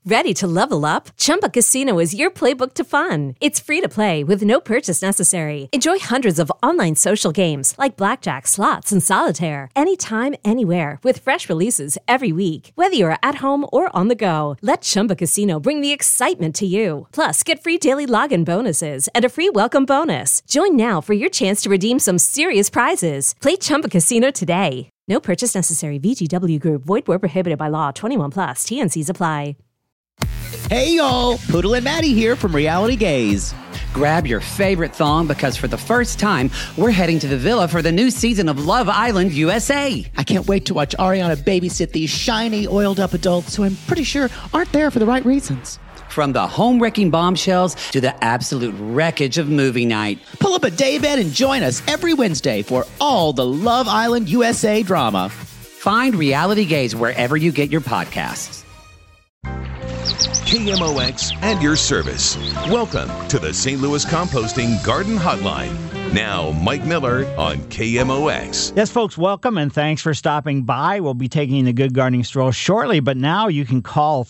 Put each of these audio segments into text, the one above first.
Ready to level up? Chumba Casino is your playbook to fun. It's free to play with no purchase necessary. Enjoy hundreds of online social games like blackjack, slots, and solitaire anytime, anywhere with fresh releases every week. Whether you're at home or on the go, let Chumba Casino bring the excitement to you. Plus, get free daily login bonuses and a free welcome bonus. Join now for your chance to redeem some serious prizes. Play Chumba Casino today. No purchase necessary. VGW Group. Void where prohibited by law. 21 plus. TNCs apply. Hey y'all, Poodle and Maddie here from Reality Gaze. Grab your favorite thong because for the first time, we're heading to the villa for the new season of Love Island USA. I can't wait to watch Ariana babysit these shiny, oiled-up adults who I'm pretty sure aren't there for the right reasons. From the home-wrecking bombshells to the absolute wreckage of movie night. Pull up a daybed and join us every Wednesday for all the Love Island USA drama. Find Reality Gaze wherever you get your podcasts. KMOX and your service. Welcome to the St. Louis Composting Garden Hotline. Now, Mike Miller on KMOX. Yes, folks, welcome and thanks for stopping by. We'll be taking the Good Gardening Stroll shortly, but now you can call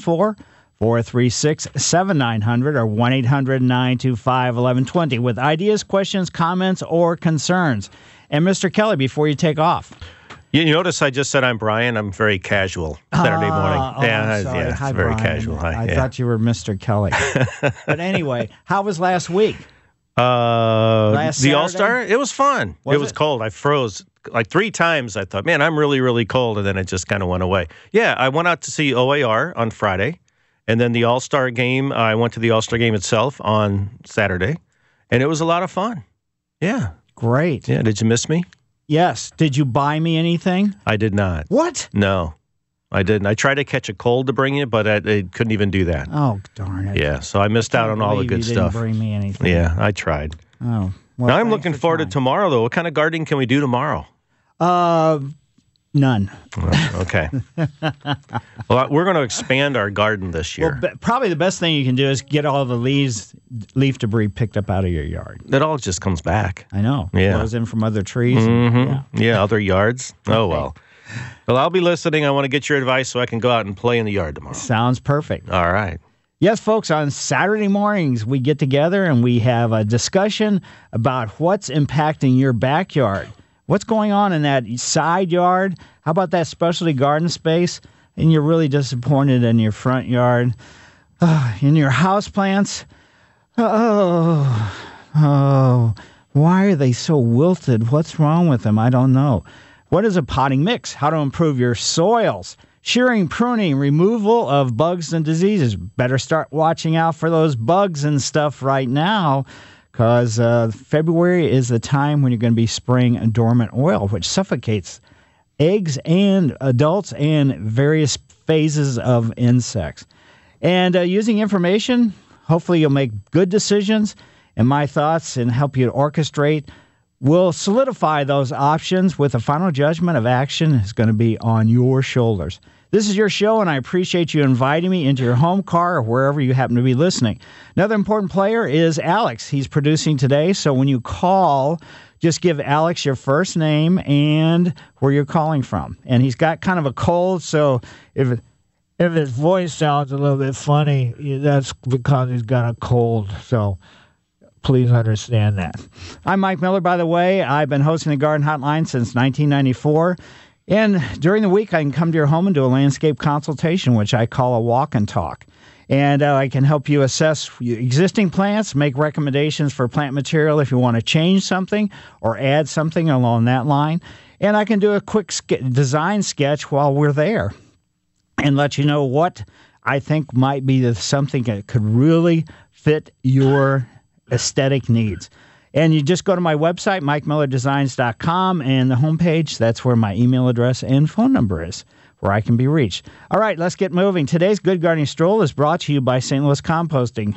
314-436-7900 or 1-800-925-1120 with ideas, questions, comments, or concerns. And Mr. Kelly, before you take off. You notice I just said I'm Brian. I'm very casual Saturday morning. It's Hi, very Brian. Casual. Hi, I thought you were Mr. Kelly. But anyway, how was last week? The All-Star? It was fun. It was cold. I froze like 3 times. I thought, man, I'm really, really cold. And then it just kind of went away. Yeah, I went out to see OAR on Friday. And then the All-Star game, I went to the All-Star game itself on Saturday. And it was a lot of fun. Yeah. Great. Yeah, did you miss me? Yes. Did you buy me anything? I did not. What? No, I didn't. I tried to catch a cold to bring you, but I couldn't even do that. Oh, darn it. Yeah, so I missed out on all the good stuff. Didn't bring me anything. Yeah, I tried. Oh. Well, now I'm looking forward to tomorrow, though. What kind of gardening can we do tomorrow? None. Okay. Well, we're going to expand our garden this year. Well, probably the best thing you can do is get all the leaf debris picked up out of your yard. It all just comes back. I know. Yeah. Blows in from other trees. Mm-hmm. Yeah, other yards. Oh, well. Well, I'll be listening. I want to get your advice so I can go out and play in the yard tomorrow. Sounds perfect. All right. Yes, folks, on Saturday mornings, we get together and we have a discussion about what's impacting your backyard. What's going on in that side yard? How about that specialty garden space? And you're really disappointed in your front yard. In your houseplants. Oh, why are they so wilted? What's wrong with them? I don't know. What is a potting mix? How to improve your soils? Shearing, pruning, removal of bugs and diseases. Better start watching out for those bugs and stuff right now, because February is the time when you're going to be spraying dormant oil, which suffocates eggs and adults and various phases of insects. And using information, hopefully you'll make good decisions, and my thoughts and help you orchestrate will solidify those options with a final judgment of action is going to be on your shoulders. This is your show, and I appreciate you inviting me into your home, car, or wherever you happen to be listening. Another important player is Alex. He's producing today, so when you call, just give Alex your first name and where you're calling from. And he's got kind of a cold, so if his voice sounds a little bit funny, that's because he's got a cold, so please understand that. I'm Mike Miller, by the way. I've been hosting the Garden Hotline since 1994. And during the week, I can come to your home and do a landscape consultation, which I call a walk and talk. And I can help you assess existing plants, make recommendations for plant material if you want to change something or add something along that line. And I can do a quick design sketch while we're there and let you know what I think might be something that could really fit your aesthetic needs. And you just go to my website, MikeMillerDesigns.com, and the homepage, that's where my email address and phone number is, where I can be reached. All right, let's get moving. Today's Good Gardening Stroll is brought to you by St. Louis Composting,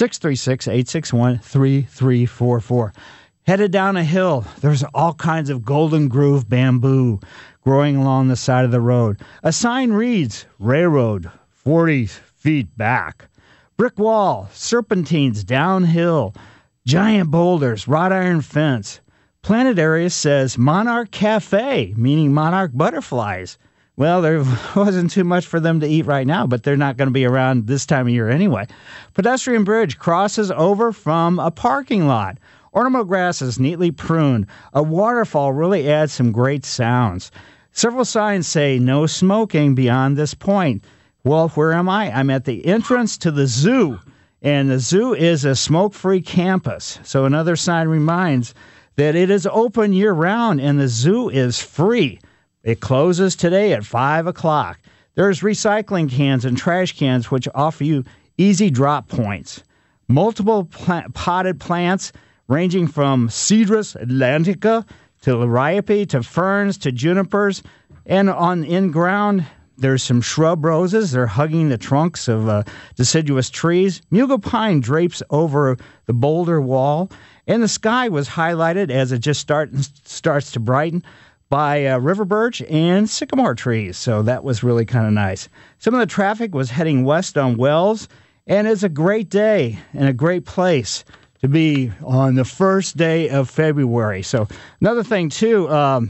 636-861-3344. Headed down a hill, there's all kinds of golden groove bamboo growing along the side of the road. A sign reads, Railroad, 40 feet back. Brick wall, serpentines downhill, giant boulders, wrought iron fence. Planet area says Monarch Cafe, meaning monarch butterflies. Well, there wasn't too much for them to eat right now, but they're not going to be around this time of year anyway. Pedestrian bridge crosses over from a parking lot. Ornamental grass is neatly pruned. A waterfall really adds some great sounds. Several signs say no smoking beyond this point. Well, where am I? I'm at the entrance to the zoo, and the zoo is a smoke-free campus. So another sign reminds that it is open year-round, and the zoo is free. It closes today at 5 o'clock. There's recycling cans and trash cans which offer you easy drop points. Multiple potted plants ranging from Cedrus atlantica to liriope to ferns to junipers. And on in-ground, there's some shrub roses. They're hugging the trunks of deciduous trees. Mugo pine drapes over the boulder wall. And the sky was highlighted as it just starts to brighten by river birch and sycamore trees. So that was really kind of nice. Some of the traffic was heading west on Wells, and it's a great day and a great place to be on the first day of February. So another thing, too,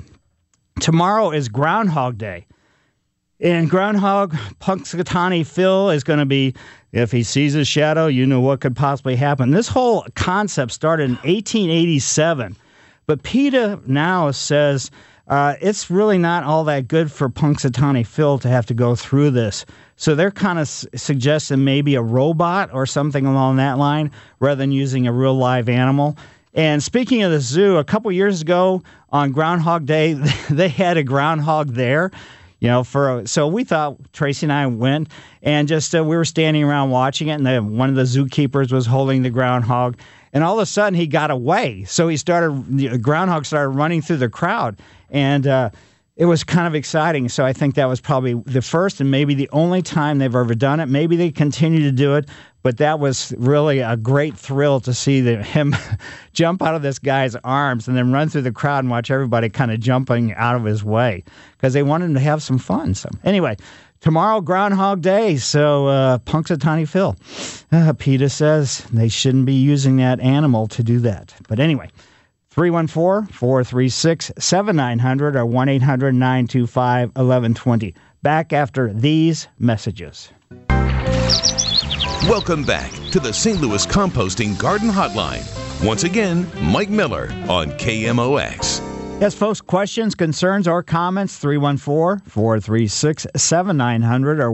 tomorrow is Groundhog Day. And Groundhog, Punxsutawney Phil is going to be, if he sees his shadow, you know what could possibly happen. This whole concept started in 1887, but PETA now says it's really not all that good for Punxsutawney Phil to have to go through this. So they're kind of suggesting maybe a robot or something along that line rather than using a real live animal. And speaking of the zoo, a couple years ago on Groundhog Day, they had a groundhog there. So we thought, Tracy and I went, and just we were standing around watching it, and one of the zookeepers was holding the groundhog, and all of a sudden he got away. So the groundhog started running through the crowd, and it was kind of exciting. So I think that was probably the first and maybe the only time they've ever done it. Maybe they continue to do it, but that was really a great thrill to see him jump out of this guy's arms and then run through the crowd and watch everybody kind of jumping out of his way because they wanted him to have some fun. So anyway, tomorrow, Groundhog Day, so Punxsutawney Phil. PETA says they shouldn't be using that animal to do that. But anyway, 314-436-7900 or 1-800-925-1120. Back after these messages. Welcome back to the St. Louis Composting Garden Hotline. Once again, Mike Miller on KMOX. Yes, folks, questions, concerns, or comments, 314-436-7900 or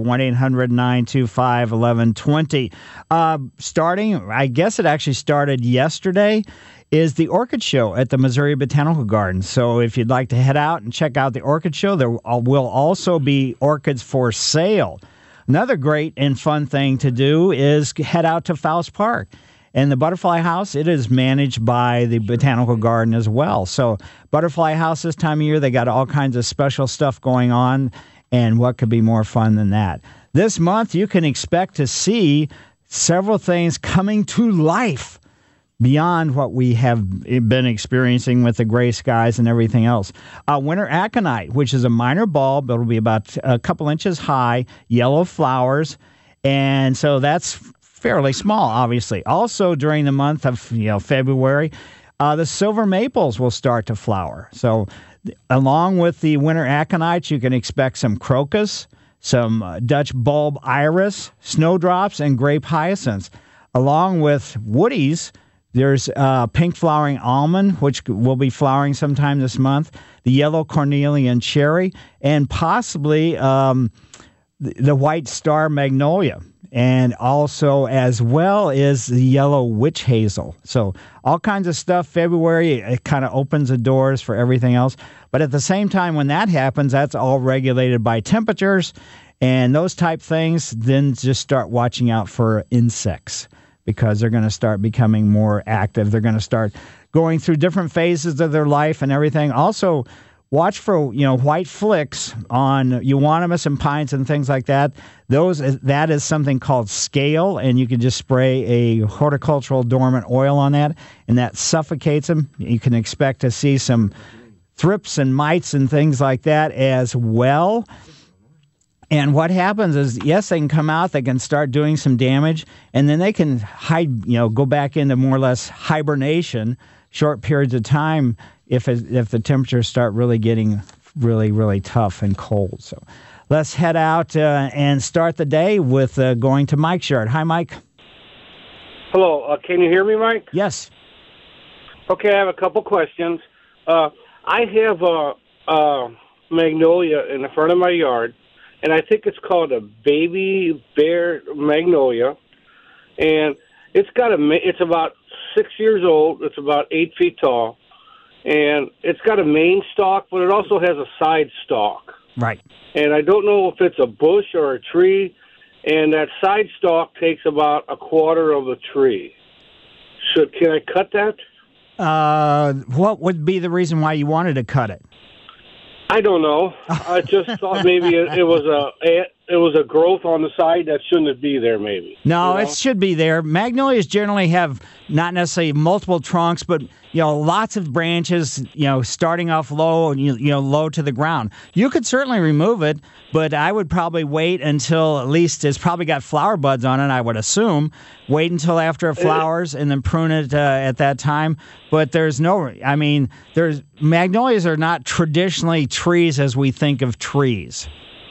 1-800-925-1120. Starting, I guess it actually started yesterday, is the Orchid Show at the Missouri Botanical Gardens. So if you'd like to head out and check out the Orchid Show, there will also be orchids for sale. Another great and fun thing to do is head out to Faust Park. And the Butterfly House, it is managed by the Botanical Garden as well. So Butterfly House this time of year, they got all kinds of special stuff going on. And what could be more fun than that? This month, you can expect to see several things coming to life beyond what we have been experiencing with the gray skies and everything else. Winter aconite, which is a minor bulb. It'll be about a couple inches high, yellow flowers. And so that's fairly small, obviously. Also, during the month of February, the silver maples will start to flower. So along with the winter aconites, you can expect some crocus, some Dutch bulb iris, snowdrops, and grape hyacinths. Along with woodies, there's pink flowering almond, which will be flowering sometime this month, the yellow cornelian cherry, and possibly the white star magnolia. And also, as well, is the yellow witch hazel. So all kinds of stuff. February, it kind of opens the doors for everything else. But at the same time, when that happens, that's all regulated by temperatures and those type things. Then just start watching out for insects, because they're going to start becoming more active. They're going to start going through different phases of their life and everything. Also, watch for white flicks on euonymus and pines and things like that. That is something called scale, and you can just spray a horticultural dormant oil on that, and that suffocates them. You can expect to see some thrips and mites and things like that as well. And what happens is, yes, they can come out, they can start doing some damage, and then they can go back into more or less hibernation, short periods of time, if the temperatures start really getting really, really tough and cold. So let's head out and start the day with going to Mike's yard. Hi, Mike. Hello. Can you hear me, Mike? Yes. Okay, I have a couple questions. I have a magnolia in the front of my yard, and I think it's called a baby bear magnolia, and it's about 6 years old. It's about 8 feet tall, and it's got a main stalk, but it also has a side stalk. Right. And I don't know if it's a bush or a tree, and that side stalk takes about a quarter of the tree. Can I cut that? What would be the reason why you wanted to cut it? I don't know. I just thought maybe it was a growth on the side that shouldn't be there. Maybe. No, it should be there. Magnolias generally have not necessarily multiple trunks, but lots of branches. Starting off low, low to the ground. You could certainly remove it, but I would probably wait until at least it's probably got flower buds on it. I would assume. Wait until after it flowers and then prune it at that time. But magnolias are not traditionally trees as we think of trees.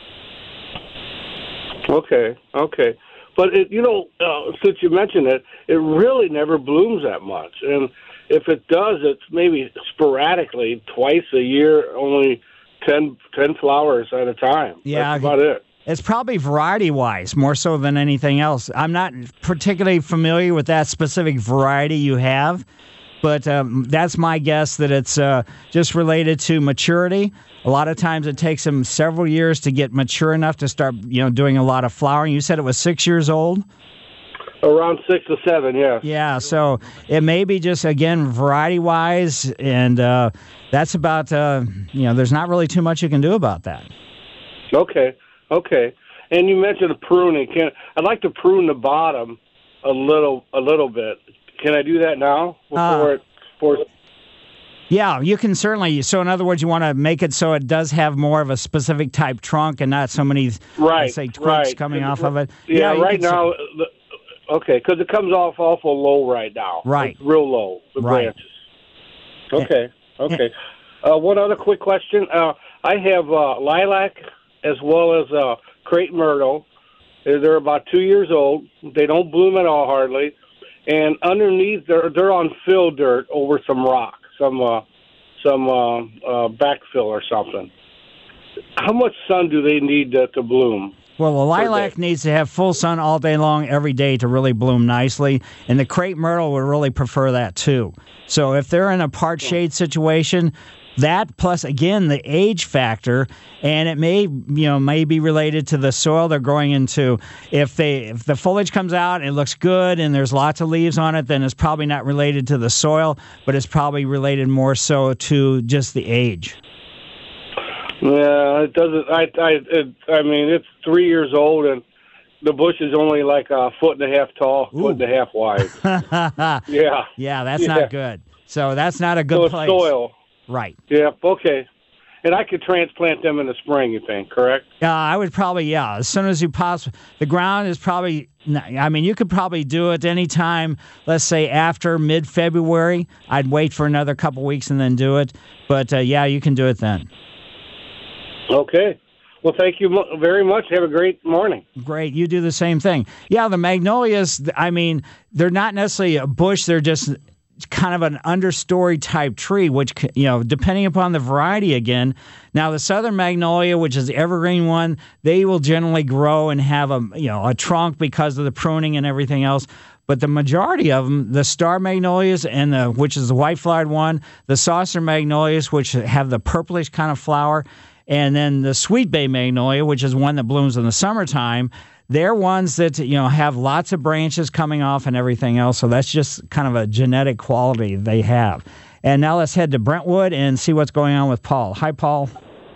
Okay. But, since you mentioned it, it really never blooms that much. And if it does, it's maybe sporadically, twice a year, only 10 flowers at a time. Yeah. That's about it. It's probably variety-wise, more so than anything else. I'm not particularly familiar with that specific variety you have, but that's my guess that it's just related to maturity. A lot of times it takes them several years to get mature enough to start, doing a lot of flowering. You said it was 6 years old? Around 6 or 7, yeah. Yeah, so it may be just, again, variety-wise, and that's about, there's not really too much you can do about that. Okay. And you mentioned the pruning. I'd like to prune the bottom a little bit. Can I do that now before Yeah, you can certainly. So, in other words, you want to make it so it does have more of a specific type trunk and not so many, twigs coming off of it. Yeah, right now, because it comes off awful low right now. Right. It's real low, the branches. Okay. One other quick question. I have lilac as well as crepe myrtle. They're about 2 years old. They don't bloom at all hardly. And underneath, they're on fill dirt over some rock, some backfill or something. How much sun do they need to bloom? Well, the lilac needs to have full sun all day long, every day to really bloom nicely. And the crepe myrtle would really prefer that too. So if they're in a part shade situation, that plus, again, the age factor, and it may be related to the soil they're growing into. If the foliage comes out and it looks good and there's lots of leaves on it, then it's probably not related to the soil, but it's probably related more so to just the age. Yeah, it doesn't. I mean, it's 3 years old and the bush is only like a foot and a half tall, foot and a half wide. Yeah, that's not good. So that's not a good place. Soil. Right. Yeah, okay. And I could transplant them in the spring, you think, correct? I would probably, as soon as you possibly. The ground is probably, you could probably do it any time, let's say after mid-February. I'd wait for another couple weeks and then do it. But, you can do it then. Okay. Well, thank you very much. Have a great morning. Great. You do the same thing. Yeah, the magnolias, they're not necessarily a bush. They're just kind of an understory type tree, which, depending upon the variety again. Now, the southern magnolia, which is the evergreen one, they will generally grow and have a trunk because of the pruning and everything else. But the majority of them, the star magnolias and which is the white flowered one, the saucer magnolias, which have the purplish kind of flower, and then the sweet bay magnolia, which is one that blooms in the summertime. They're ones that, have lots of branches coming off and everything else. So that's just kind of a genetic quality they have. And now let's head to Brentwood and see what's going on with Paul. Hi, Paul.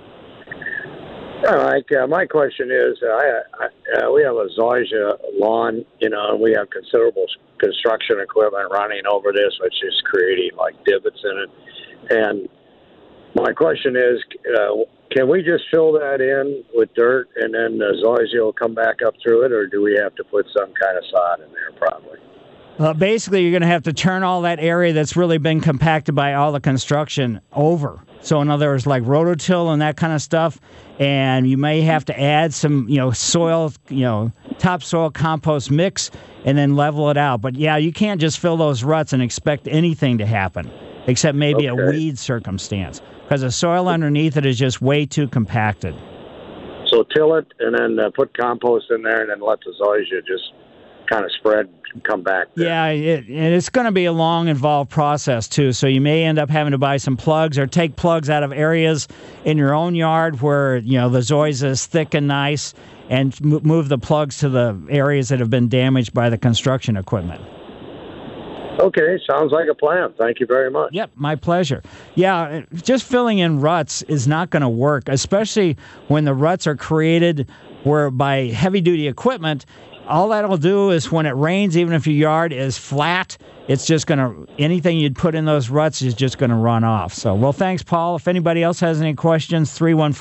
All right. My question is, we have a zoysia lawn, and we have considerable construction equipment running over this, which is creating like divots in it. And my question is, can we just fill that in with dirt and then the zoysia will come back up through it, or do we have to put some kind of sod in there probably? Basically, you're going to have to turn all that area that's really been compacted by all the construction over. So in other words, like rototill and that kind of stuff. And you may have to add some, soil, topsoil compost mix and then level it out. But yeah, you can't just fill those ruts and expect anything to happen, except maybe a weed circumstance, because the soil underneath it is just way too compacted. So till it and then put compost in there and then let the zoysia just kind of spread and come back there. Yeah, and it's going to be a long, involved process, too. So you may end up having to buy some plugs or take plugs out of areas in your own yard where, the zoysia is thick and nice, and move the plugs to the areas that have been damaged by the construction equipment. Okay, sounds like a plan. Thank you very much. Yep, my pleasure. Yeah, just filling in ruts is not going to work, especially when the ruts are created by heavy-duty equipment. All that'll do is when it rains, even if your yard is flat, it's just going to, anything you'd put in those ruts is just going to run off. So, well, thanks, Paul. If anybody else has any questions,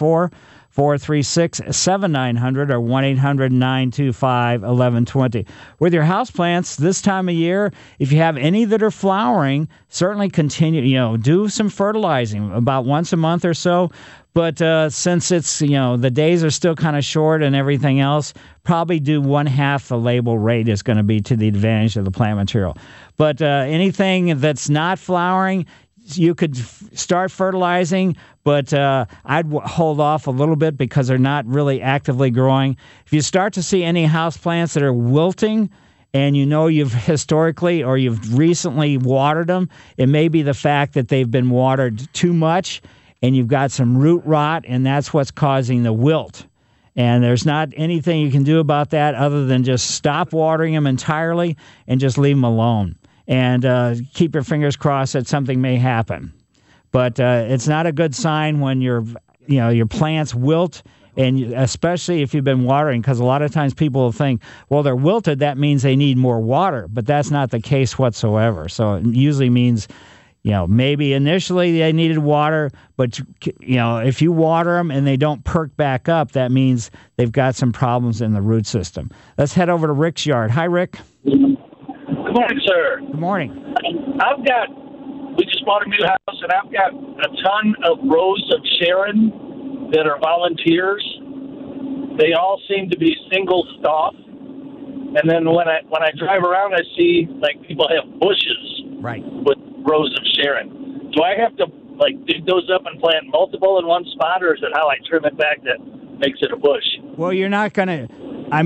314-436-7900 or 1-800-925-1120. With your houseplants this time of year, if you have any that are flowering, certainly continue, do some fertilizing about once a month or so. But since it's, the days are still kind of short and everything else, probably do 1/2 the label rate is going to be to the advantage of the plant material. But anything that's not flowering, you could start fertilizing, but I'd hold off a little bit because they're not really actively growing. If you start to see any houseplants that are wilting, and you've historically or you've recently watered them, it may be the fact that they've been watered too much, and you've got some root rot, and that's what's causing the wilt. And there's not anything you can do about that other than just stop watering them entirely and just leave them alone. And keep your fingers crossed that something may happen. But it's not a good sign when your plants wilt, and especially if you've been watering, because a lot of times people will think, well, they're wilted, that means they need more water. But that's not the case whatsoever. So it usually means, maybe initially they needed water, but, if you water them and they don't perk back up, that means they've got some problems in the root system. Let's head over to Rick's yard. Hi, Rick. Good morning, sir. Good morning. We just bought a new house, and I've got a ton of Rose of Sharon that are volunteers. They all seem to be single stalk. And then when I drive around, I see, people have bushes with Rose of Sharon. Do I have to, dig those up and plant multiple in one spot, or is it how I trim it back that makes it a bush? Well, you're not going to, I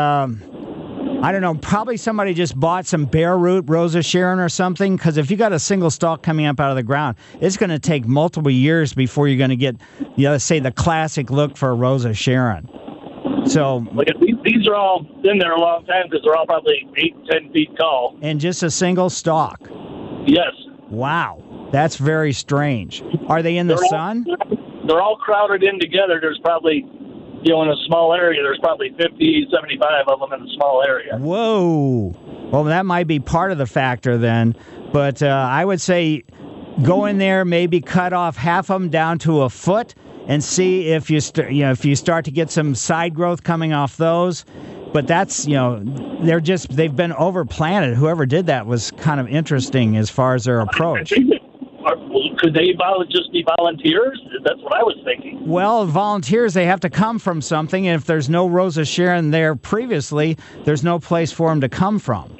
don't know, probably somebody just bought some bare root Rose of Sharon or something, because if you got a single stalk coming up out of the ground, it's going to take multiple years before you're going to get, say, the classic look for a Rose of Sharon. So these are all been there a long time because they're all probably 8-10 feet tall. And just a single stalk? Yes. Wow. That's very strange. Are they in the sun? They're all crowded in together. There's probably, in a small area, there's probably 50, 75 of them in a small area. Whoa. Well, that might be part of the factor then. But I would say go in there, maybe cut off half of them down to a foot, and see if you start to get some side growth coming off those. But that's, they've been overplanted. Whoever did that was kind of interesting as far as their approach. Could they just be volunteers? That's what I was thinking. Well, volunteers, they have to come from something, and if there's no Rose of Sharon there previously, there's no place for them to come from.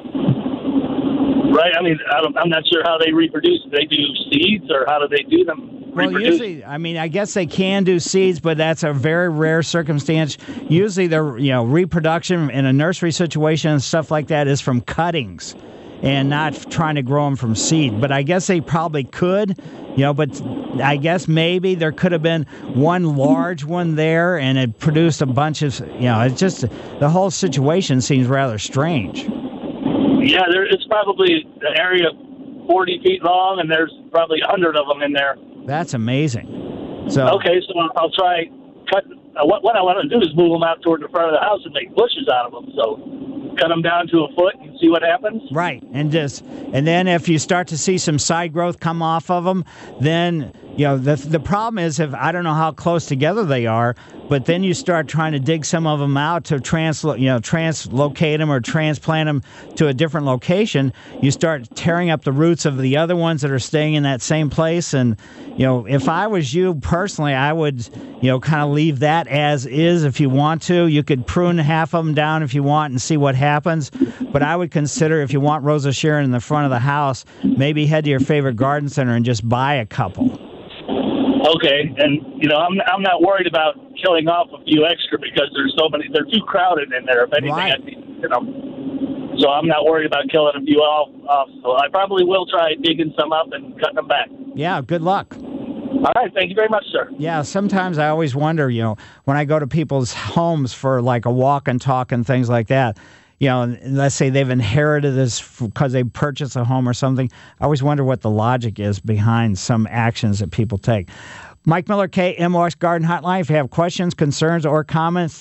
Right. I'm not sure how they reproduce. Do they do seeds, or how do they do them? Well, usually, I guess they can do seeds, but that's a very rare circumstance. Usually, their reproduction in a nursery situation and stuff like that is from cuttings, and not trying to grow them from seed. But I guess they probably could, but I guess maybe there could have been one large one there, and it produced a bunch of, it's just the whole situation seems rather strange. Yeah, it's probably an area 40 feet long, and there's probably 100 of them in there. That's amazing. So okay, so I'll try cut. What I want to do is move them out toward the front of the house and make bushes out of them. So cut them down to a foot and and see what happens? Right. And then if you start to see some side growth come off of them, then, the problem is, if I don't know how close together they are, but then you start trying to dig some of them out to translocate them or transplant them to a different location, you start tearing up the roots of the other ones that are staying in that same place. And, if I was you personally, I would, kind of leave that as is if you want to. You could prune half of them down if you want and see what happens. But I would consider, if you want Rose of Sharon in the front of the house, maybe head to your favorite garden center and just buy a couple. Okay, and I'm not worried about killing off a few extra because there's so many. They're too crowded in there. If anything, right. So I'm not worried about killing a few off. So I probably will try digging some up and cutting them back. Yeah, good luck. All right, thank you very much, sir. Yeah, sometimes I always wonder, when I go to people's homes for like a walk and talk and things like that, let's say they've inherited this because they purchased a home or something. I always wonder what the logic is behind some actions that people take. Mike Miller, KMOX Garden Hotline. If you have questions, concerns, or comments,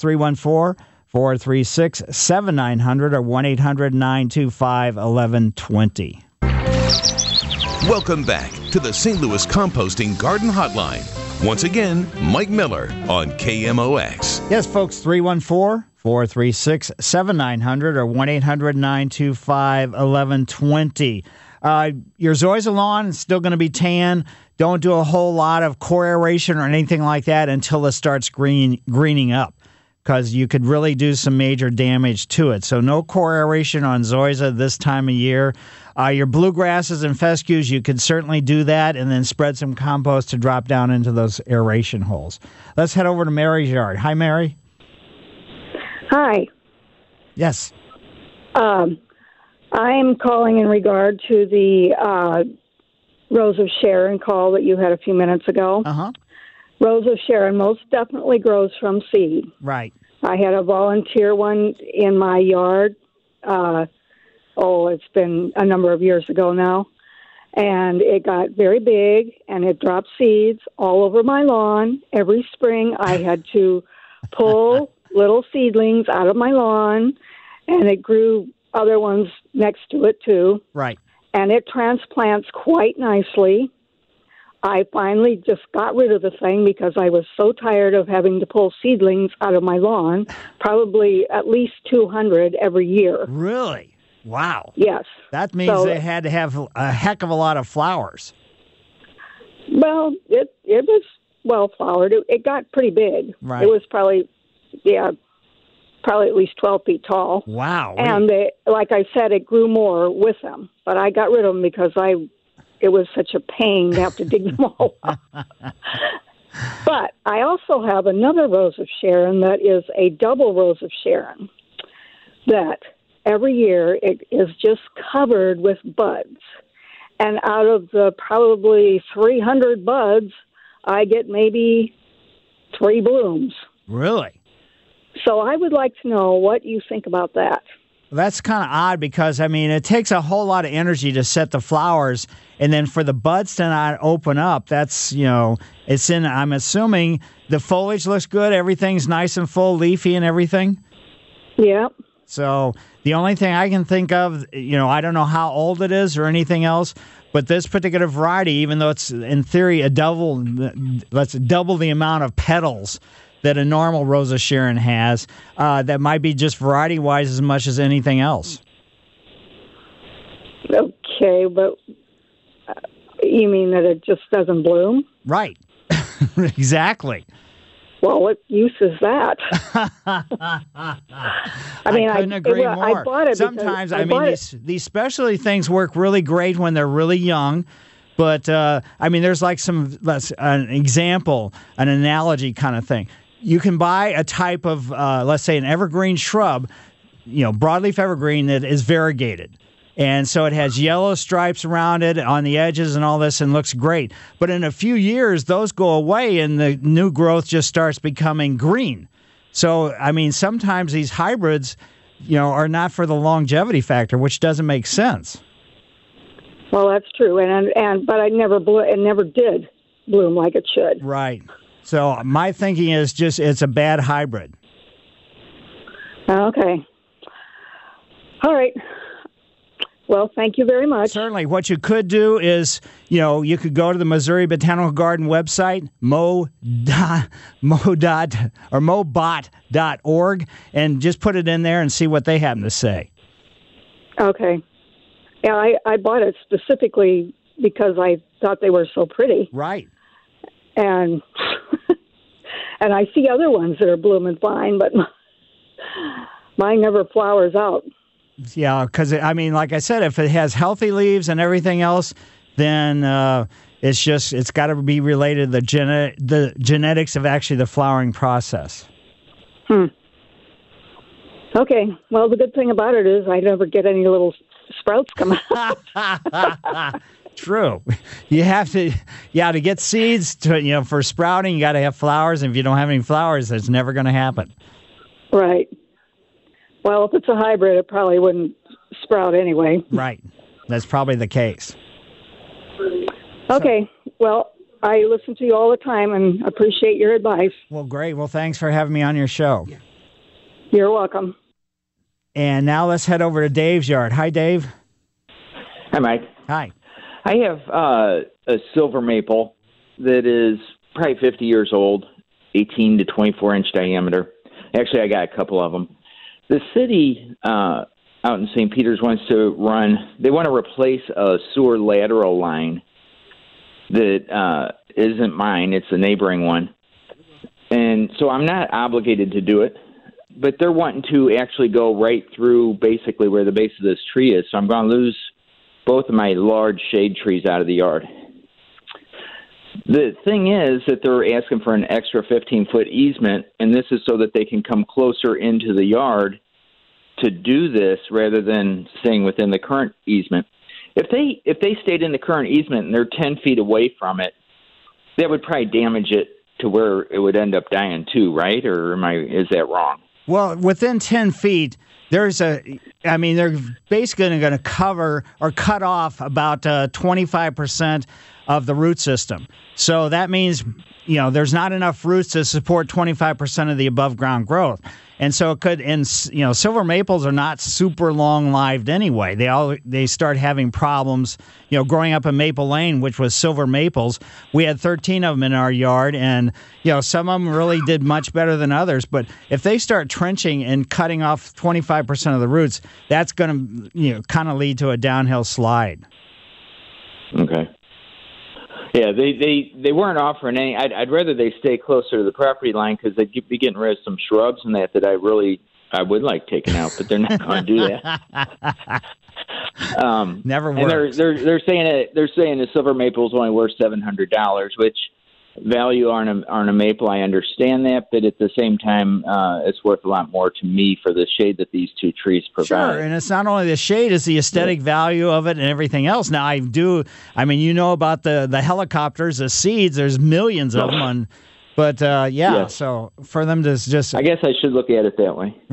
314-436-7900 or 1-800-925-1120. Welcome back to the St. Louis Composting Garden Hotline. Once again, Mike Miller on KMOX. Yes, folks, 314-436-7900 or 1-800-925-1120. Your zoysia lawn is still going to be tan. Don't do a whole lot of core aeration or anything like that until it starts greening up, because you could really do some major damage to it. So no core aeration on zoysia this time of year. Your bluegrasses and fescues, you could certainly do that and then spread some compost to drop down into those aeration holes. Let's head over to Mary's yard. Hi, Mary. Hi. Yes. I'm calling in regard to the Rose of Sharon call that you had a few minutes ago. Uh-huh. Rose of Sharon most definitely grows from seed. Right. I had a volunteer one in my yard. It's been a number of years ago now. And it got very big, and it dropped seeds all over my lawn. Every spring I had to pull little seedlings out of my lawn, and it grew other ones next to it too. Right. And it transplants quite nicely. I finally just got rid of the thing because I was so tired of having to pull seedlings out of my lawn, probably at least 200 every year. Really? Wow. Yes. That means they had to have a heck of a lot of flowers. Well, it was well flowered. It got pretty big. Right. It was probably at least 12 feet tall. Wow. And like I said, it grew more with them. But I got rid of them because it was such a pain to have to dig them all up. But I also have another Rose of Sharon that is a double Rose of Sharon that every year it is just covered with buds. And out of the probably 300 buds, I get maybe 3 blooms. Really? So I would like to know what you think about that. That's kind of odd because, it takes a whole lot of energy to set the flowers, and then for the buds to not open up, that's, I'm assuming the foliage looks good, everything's nice and full, leafy and everything? Yeah. So the only thing I can think of, I don't know how old it is or anything else, but this particular variety, even though it's in theory double the amount of petals that a normal Rose of Sharon has, that might be just variety-wise as much as anything else. Okay, but you mean that it just doesn't bloom? Right. Exactly. Well, what use is that? I couldn't agree more. I bought it sometimes, these specialty things work really great when they're really young. But, there's like an example, an analogy kind of thing. You can buy a type of, let's say, an evergreen shrub, broadleaf evergreen that is variegated. And so it has yellow stripes around it on the edges and all this and looks great. But in a few years, those go away and the new growth just starts becoming green. So, sometimes these hybrids, are not for the longevity factor, which doesn't make sense. Well, that's true. But it never did bloom like it should. Right. So my thinking is just it's a bad hybrid. Okay. All right. Well, thank you very much. Certainly. What you could do is, you could go to the Missouri Botanical Garden website, mobot.org, and just put it in there and see what they happen to say. Okay. Yeah, I bought it specifically because I thought they were so pretty. Right. And and I see other ones that are blooming fine, but mine never flowers out. Yeah, because, like I said, if it has healthy leaves and everything else, then it's got to be related to the genetics of actually the flowering process. Okay. Well, the good thing about it is I never get any little sprouts coming out. True. You have to, to get seeds for sprouting, you got to have flowers. And if you don't have any flowers, it's never going to happen. Right. Well, if it's a hybrid, it probably wouldn't sprout anyway. Right. That's probably the case. Okay. Well, I listen to you all the time and appreciate your advice. Well, great. Well, thanks for having me on your show. You're welcome. And now let's head over to Dave's yard. Hi, Dave. Hi, Mike. Hi. I have a silver maple that is probably 50 years old, 18 to 24-inch diameter. Actually, I got a couple of them. The city out in St. Peters wants to replace a sewer lateral line that isn't mine. It's a neighboring one. And so I'm not obligated to do it, but they're wanting to actually go right through basically where the base of this tree is. So I'm going to lose both of my large shade trees out of the yard. The thing is that they're asking for an extra 15-foot easement, and this is so that they can come closer into the yard to do this rather than staying within the current easement. If they stayed in the current easement and they're 10 feet away from it, that would probably damage it to where it would end up dying too, right? Or is that wrong? Well, within 10 feet, they're basically going to cover or cut off about 25% of the root system. So that means, there's not enough roots to support 25% of the above ground growth. And so it could, and silver maples are not super long-lived anyway. They start having problems. Growing up in Maple Lane, which was silver maples, we had 13 of them in our yard, and some of them really did much better than others. But if they start trenching and cutting off 25% of the roots, that's going to kind of lead to a downhill slide. Okay. Yeah, they weren't offering any. I'd rather they stay closer to the property line because they'd be getting rid of some shrubs and that I would like taken out, but they're not going to do that. Never works. And they're saying the silver maple is only worth $700, which value on a maple. I understand that, but at the same time, it's worth a lot more to me for the shade that these two trees provide. Sure, and it's not only the shade; it's the aesthetic value of it and everything else. Now, about the helicopters, the seeds. There's millions of them. But so for them to just... I guess I should look at it that way.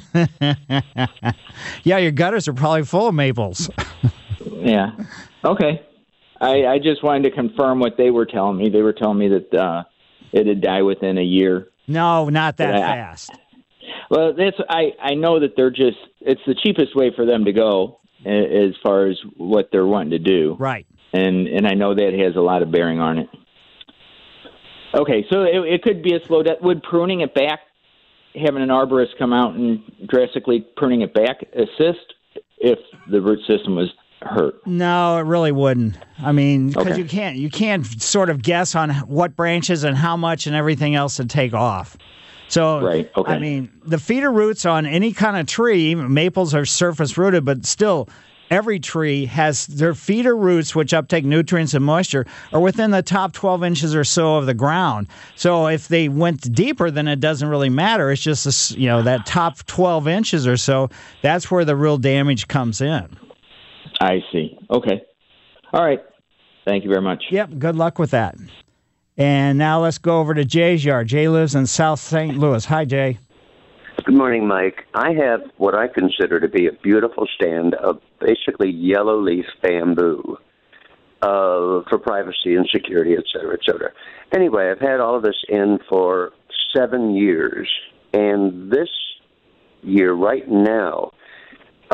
Yeah, your gutters are probably full of maples. Yeah. Okay. I just wanted to confirm what they were telling me. They were telling me that it'd die within a year. No, not that fast. Well, I know that it's the cheapest way for them to go as far as what they're wanting to do. Right. And I know that has a lot of bearing on it. Okay, so it could be a slow death. Would pruning it back, having an arborist come out and drastically pruning it back, assist if the root system was hurt? No, it really wouldn't. Because you can't sort of guess on what branches and how much and everything else to take off. So, right. Okay. The feeder roots on any kind of tree, even maples are surface rooted, but still every tree has their feeder roots, which uptake nutrients and moisture, are within the top 12 inches or so of the ground. So if they went deeper, then it doesn't really matter. It's just that top 12 inches or so. That's where the real damage comes in. I see. Okay. All right. Thank you very much. Yep. Good luck with that. And now let's go over to Jay's yard. Jay lives in South St. Louis. Hi, Jay. Good morning, Mike. I have what I consider to be a beautiful stand of basically yellow leaf bamboo for privacy and security, et cetera, et cetera. Anyway, I've had all of this in for 7 years, and this year, right now,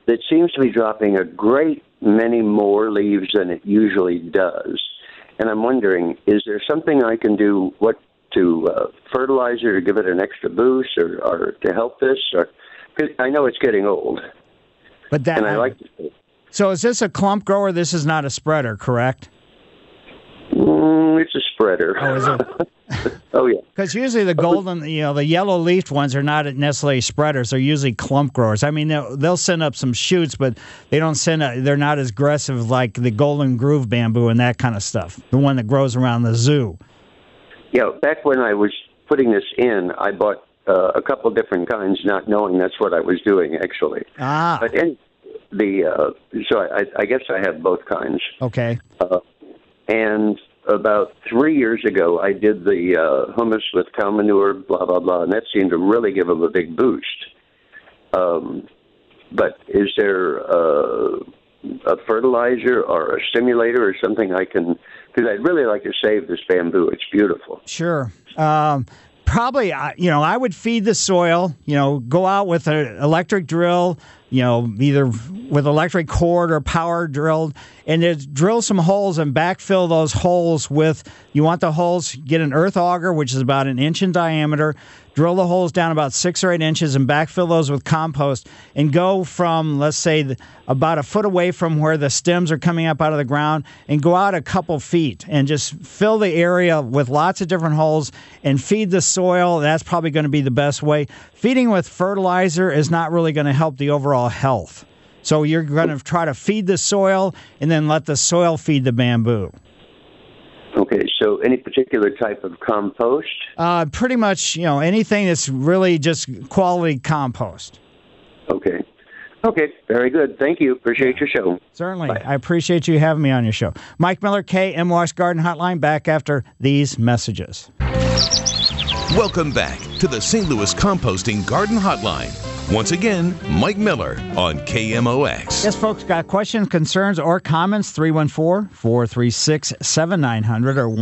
that seems to be dropping a great many more leaves than it usually does. And I'm wondering, is there something I can do, fertilizer to give it an extra boost or to help this? Or, 'cause I know it's getting old. But that, and I like to. So is this a clump grower? This is not a spreader, correct? It's a spreader. Oh, is it? Oh, yeah. Because usually the golden, the yellow-leafed ones are not necessarily spreaders. They're usually clump growers. I mean, they'll send up some shoots, but they don't they're not as aggressive like the golden groove bamboo and that kind of stuff, the one that grows around the zoo. Yeah, back when I was putting this in, I bought a couple different kinds, not knowing that's what I was doing, actually. Ah. But so I guess I have both kinds. Okay. And about 3 years ago, I did the humus with cow manure, blah, blah, blah, and that seemed to really give them a big boost. But is there a fertilizer or a stimulator or something I can, because I'd really like to save this bamboo. It's beautiful. Sure. Probably, I would feed the soil, go out with an electric drill, either with electric cord or power drilled, and just drill some holes and backfill those holes with, you want the holes, get an earth auger, which is about 1 inch in diameter, drill the holes down about 6 or 8 inches and backfill those with compost, and go from, let's say, about a foot away from where the stems are coming up out of the ground, and go out a couple feet and just fill the area with lots of different holes and feed the soil. That's probably going to be the best way. Feeding with fertilizer is not really going to help the overall health. So you're going to try to feed the soil and then let the soil feed the bamboo. Okay, so any particular type of compost? Pretty much, anything that's really just quality compost. Okay. Okay, very good. Thank you. Appreciate your show. Certainly. Bye. I appreciate you having me on your show. Mike Miller, KMOX Garden Hotline, back after these messages. Welcome back to the St. Louis Composting Garden Hotline. Once again, Mike Miller on KMOX. Yes, folks, got questions, concerns, or comments? 314-436-7900 or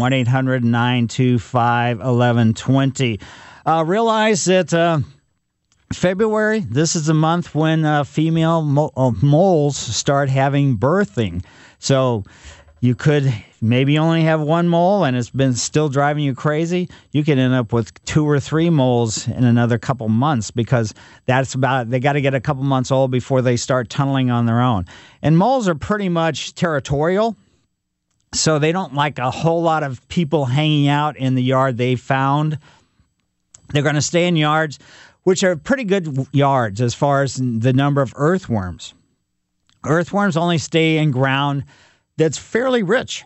1-800-925-1120. Realize that February, this is the month when female moles start having birthing. So you could maybe only have one mole and it's been still driving you crazy. You could end up with 2 or 3 moles in another couple months because they got to get a couple months old before they start tunneling on their own. And moles are pretty much territorial, so they don't like a whole lot of people hanging out in the yard they found. They're going to stay in yards, which are pretty good yards as far as the number of earthworms. Earthworms only stay in ground that's fairly rich.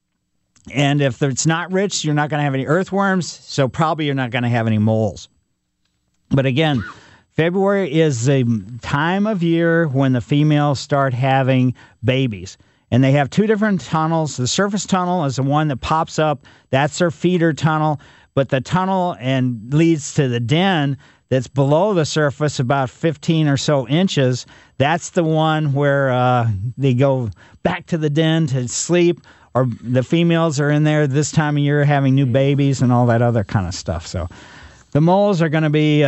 And if it's not rich, you're not going to have any earthworms, so probably you're not going to have any moles. But again, February is the time of year when the females start having babies. And they have 2 different tunnels. The surface tunnel is the one that pops up. That's their feeder tunnel. But the tunnel and leads to the den that's below the surface, about 15 or so inches. That's the one where they go back to the den to sleep, or the females are in there this time of year having new babies and all that other kind of stuff. So the moles are going to be,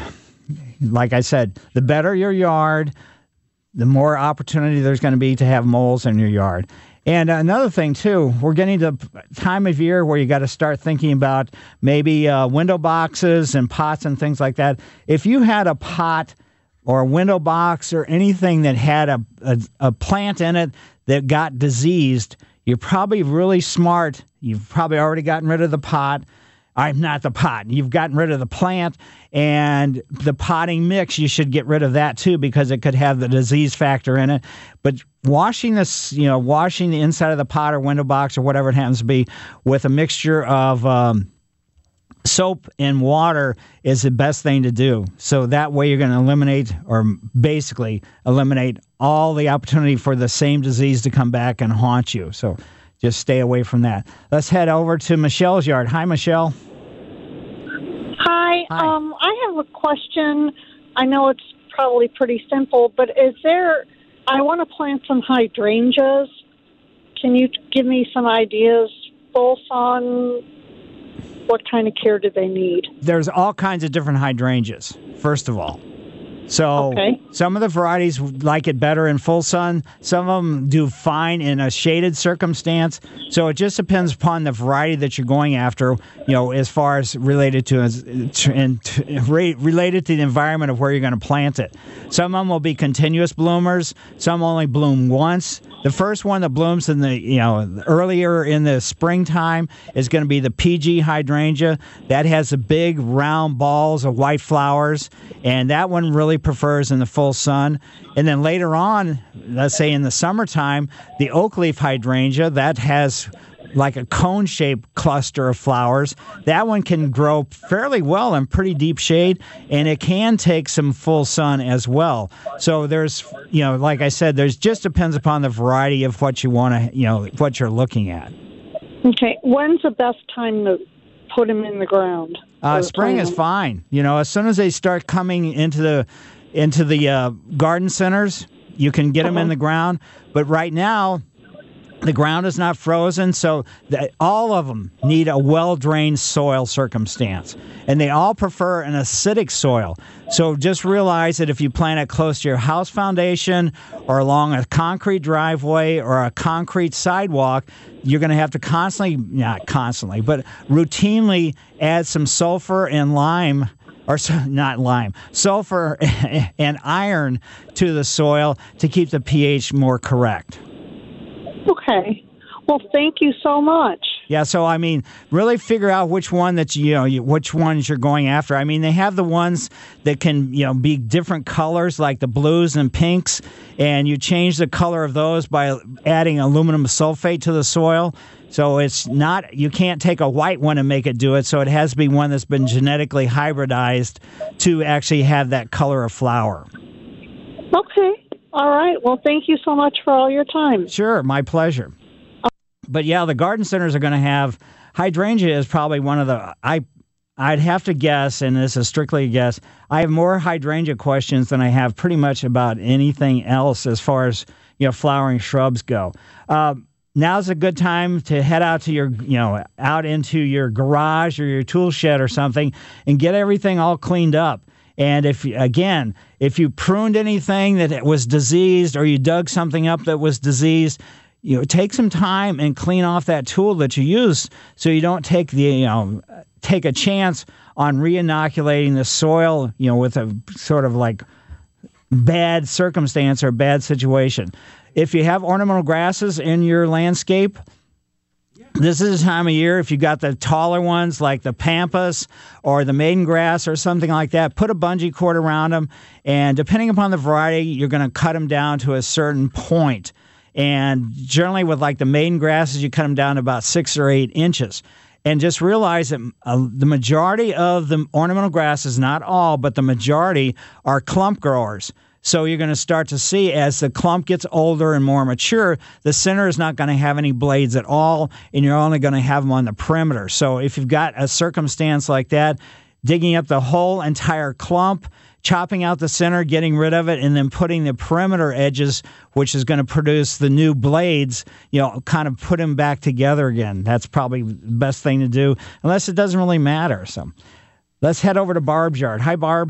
like I said, the better your yard, the more opportunity there's going to be to have moles in your yard. And another thing, too, we're getting to the time of year where you got to start thinking about maybe window boxes and pots and things like that. If you had a pot or a window box or anything that had a plant in it that got diseased, you're probably really smart. You've probably already gotten rid of the pot. Not the pot. You've gotten rid of the plant, and the potting mix, you should get rid of that too because it could have the disease factor in it. But washing the inside of the pot or window box or whatever it happens to be with a mixture of soap and water is the best thing to do. So that way you're going to eliminate all the opportunity for the same disease to come back and haunt you. So just stay away from that. Let's head over to Michelle's yard. Hi, Michelle. Hi. I have a question. I know it's probably pretty simple, but I want to plant some hydrangeas. Can you give me some ideas both on what kind of care do they need? There's all kinds of different hydrangeas, first of all. So some of the varieties like it better in full sun. Some of them do fine in a shaded circumstance. So it just depends upon the variety that you're going after, as far as related to related to the environment of where you're going to plant it. Some of them will be continuous bloomers. Some only bloom once. The first one that blooms in the earlier in the springtime is going to be the PG hydrangea. That has the big round balls of white flowers, and that one really prefers in the full sun. And then later on, let's say in the summertime, the oak leaf hydrangea, that has like a cone-shaped cluster of flowers. That one can grow fairly well in pretty deep shade, and it can take some full sun as well. So there's, like I said, there's just depends upon the variety of what you want to, what you're looking at. Okay. When's the best time to put them in the ground? Spring is fine. As soon as they start coming into the garden centers, you can get them in the ground. But right now, the ground is not frozen, so all of them need a well-drained soil circumstance. And they all prefer an acidic soil. So just realize that if you plant it close to your house foundation or along a concrete driveway or a concrete sidewalk, you're going to have to routinely add some sulfur and lime, sulfur and iron to the soil to keep the pH more correct. Okay. Well, thank you so much. Yeah, so really figure out which one that which ones you're going after. They have the ones that can be different colors, like the blues and pinks, and you change the color of those by adding aluminum sulfate to the soil. So you can't take a white one and make it do it. So it has to be one that's been genetically hybridized to actually have that color of flower. Okay. All right. Well, thank you so much for all your time. Sure. My pleasure. But yeah, the garden centers are going to have hydrangea is probably one of the, I'd have to guess, and this is strictly a guess, I have more hydrangea questions than I have pretty much about anything else as far as, flowering shrubs go. Now's a good time to head out to your, out into your garage or your tool shed or something and get everything all cleaned up. And if you pruned anything that was diseased or you dug something up that was diseased, take some time and clean off that tool that you use so you don't take a chance on re-inoculating the soil, with a sort of like bad circumstance or bad situation. If you have ornamental grasses in your landscape, this is the time of year, if you got the taller ones like the pampas or the maiden grass or something like that, put a bungee cord around them, and depending upon the variety, you're going to cut them down to a certain point. And generally with like the maiden grasses, you cut them down to about 6 or 8 inches. And just realize that the majority of the ornamental grasses, not all, but the majority are clump growers. So you're going to start to see as the clump gets older and more mature, the center is not going to have any blades at all, and you're only going to have them on the perimeter. So if you've got a circumstance like that, digging up the whole entire clump, chopping out the center, getting rid of it, and then putting the perimeter edges, which is going to produce the new blades, kind of put them back together again. That's probably the best thing to do, unless it doesn't really matter. So let's head over to Barb's yard. Hi, Barb.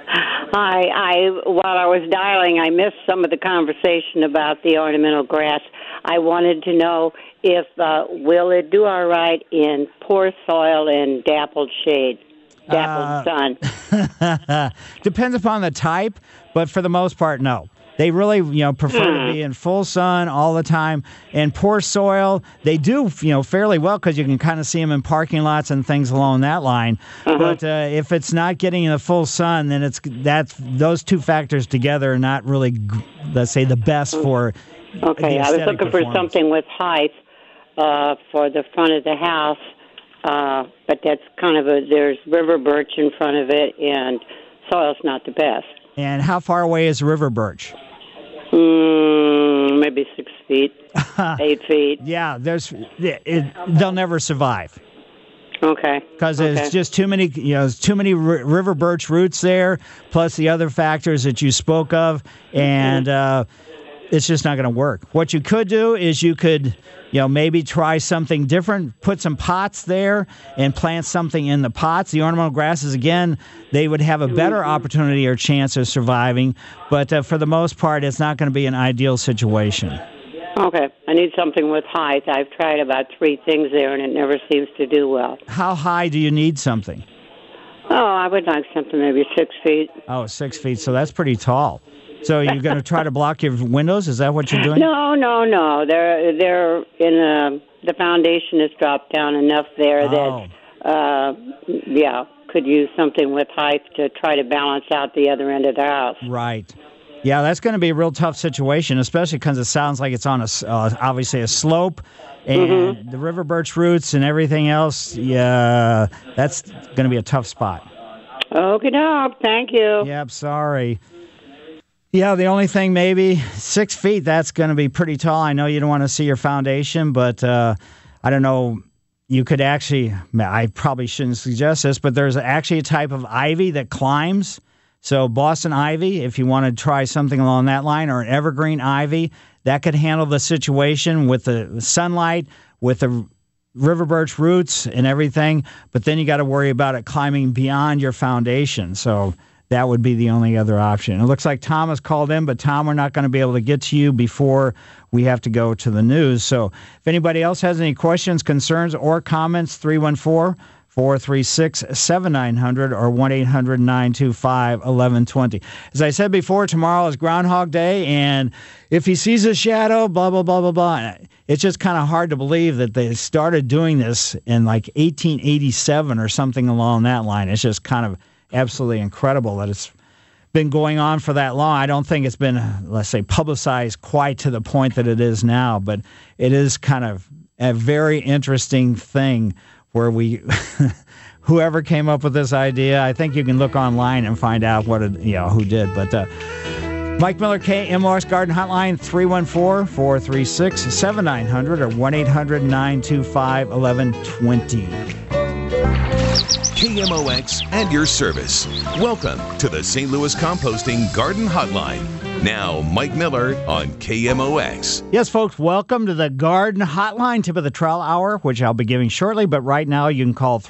Hi. While I was dialing, I missed some of the conversation about the ornamental grass. I wanted to know if will it do all right in poor soil and dappled shade, dappled sun? Depends upon the type, but for the most part, no. They really, prefer to be in full sun all the time. And poor soil, they do, fairly well because you can kind of see them in parking lots and things along that line. But if it's not getting in the full sun, then that's those two factors together are not really, let's say, the best for. Okay, I was looking for something with height for the front of the house, but that's kind of there's river birch in front of it, and soil's not the best. And how far away is river birch? Maybe 6 feet, 8 feet. Yeah, they'll never survive. Okay. Because there's just too many, too many river birch roots there, plus the other factors that you spoke of, and it's just not going to work. What you could do is you could, maybe try something different, put some pots there and plant something in the pots. The ornamental grasses, again, they would have a better opportunity or chance of surviving, but for the most part, it's not going to be an ideal situation. Okay. I need something with height. I've tried about 3 things there, and it never seems to do well. How high do you need something? Oh, I would like something maybe 6 feet. Oh, 6 feet. So that's pretty tall. So you're going to try to block your windows? Is that what you're doing? No. They're in the foundation has dropped down enough there that, could use something with height to try to balance out the other end of the house. Right. Yeah, that's going to be a real tough situation, especially because it sounds like it's on obviously a slope, and the river birch roots and everything else. Yeah, that's going to be a tough spot. Okay, dog. Thank you. Yep, sorry. Yeah, the only thing, maybe 6 feet, that's going to be pretty tall. I know you don't want to see your foundation, but I don't know. You could actually, I probably shouldn't suggest this, but there's actually a type of ivy that climbs. So Boston ivy, if you want to try something along that line, or an evergreen ivy, that could handle the situation with the sunlight, with the river birch roots and everything. But then you got to worry about it climbing beyond your foundation. So that would be the only other option. It looks like Tom has called in, but Tom, we're not going to be able to get to you before we have to go to the news. So if anybody else has any questions, concerns, or comments, 314-436-7900 or 1-800-925-1120. As I said before, tomorrow is Groundhog Day, and if he sees a shadow, blah, blah, blah, blah, blah. It's just kind of hard to believe that they started doing this in like 1887 or something along that line. It's just kind of absolutely incredible that it's been going on for that long. I don't think it's been, let's say, publicized quite to the point that it is now, but it is kind of a very interesting thing where whoever came up with this idea, I think you can look online and find out who did. But Mike Miller, KMOX Garden Hotline, 314-436-7900 or 1-800-925-1120. KMOX and your service. Welcome to the St. Louis Composting Garden Hotline. Now, Mike Miller on KMOX. Yes, folks, welcome to the Garden Hotline, tip of the trowel hour, which I'll be giving shortly. But right now, you can call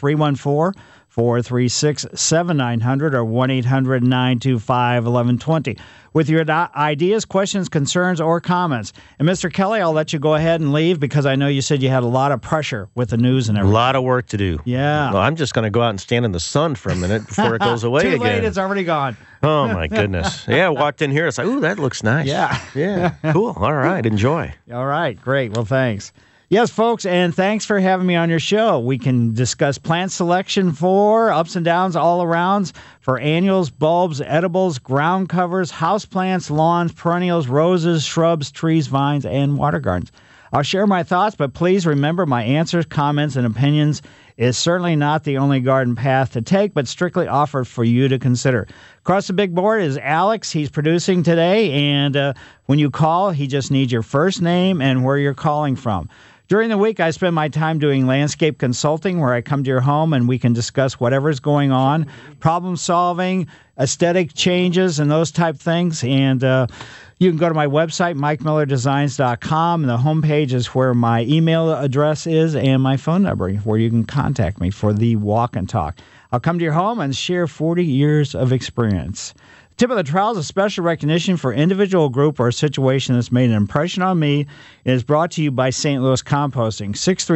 314-436-7900 or 1-800-925-1120 with your ideas, questions, concerns, or comments. And Mr. Kelly, I'll let you go ahead and leave because I know you said you had a lot of pressure with the news and everything. A lot of work to do. Yeah. Well, I'm just going to go out and stand in the sun for a minute before it goes away again. Too late, it's already gone. Oh, my goodness. Yeah, I walked in here. It's like, ooh, that looks nice. Yeah. Yeah. Cool. All right. Enjoy. All right. Great. Well, thanks. Yes, folks, and thanks for having me on your show. We can discuss plant selection for ups and downs all around for annuals, bulbs, edibles, ground covers, houseplants, lawns, perennials, roses, shrubs, trees, vines, and water gardens. I'll share my thoughts, but please remember my answers, comments, and opinions is certainly not the only garden path to take, but strictly offered for you to consider. Across the big board is Alex. He's producing today, and when you call, he just needs your first name and where you're calling from. During the week, I spend my time doing landscape consulting where I come to your home and we can discuss whatever's going on, problem solving, aesthetic changes, and those type things. And you can go to my website, MikeMillerDesigns.com, and the homepage is where my email address is and my phone number, where you can contact me for the walk and talk. I'll come to your home and share 40 years of experience. Tip of the trowel is a special recognition for individual, group, or situation that's made an impression on me. It is brought to you by St. Louis Composting,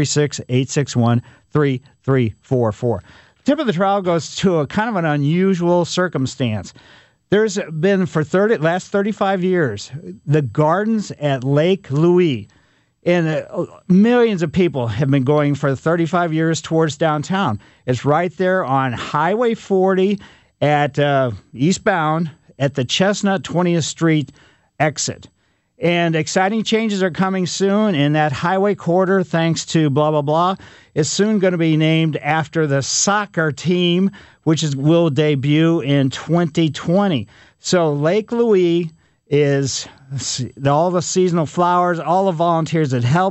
636-861-3344. Tip of the trowel goes to a kind of an unusual circumstance. There's been for last 35 years, the gardens at Lake Louise, and millions of people have been going for 35 years towards downtown. It's right there on Highway 40 at eastbound at the Chestnut 20th Street exit. And exciting changes are coming soon, and that highway corridor, thanks to blah, blah, blah, is soon going to be named after the soccer team, which will debut in 2020. So Lake Louise is all the seasonal flowers, all the volunteers that helped.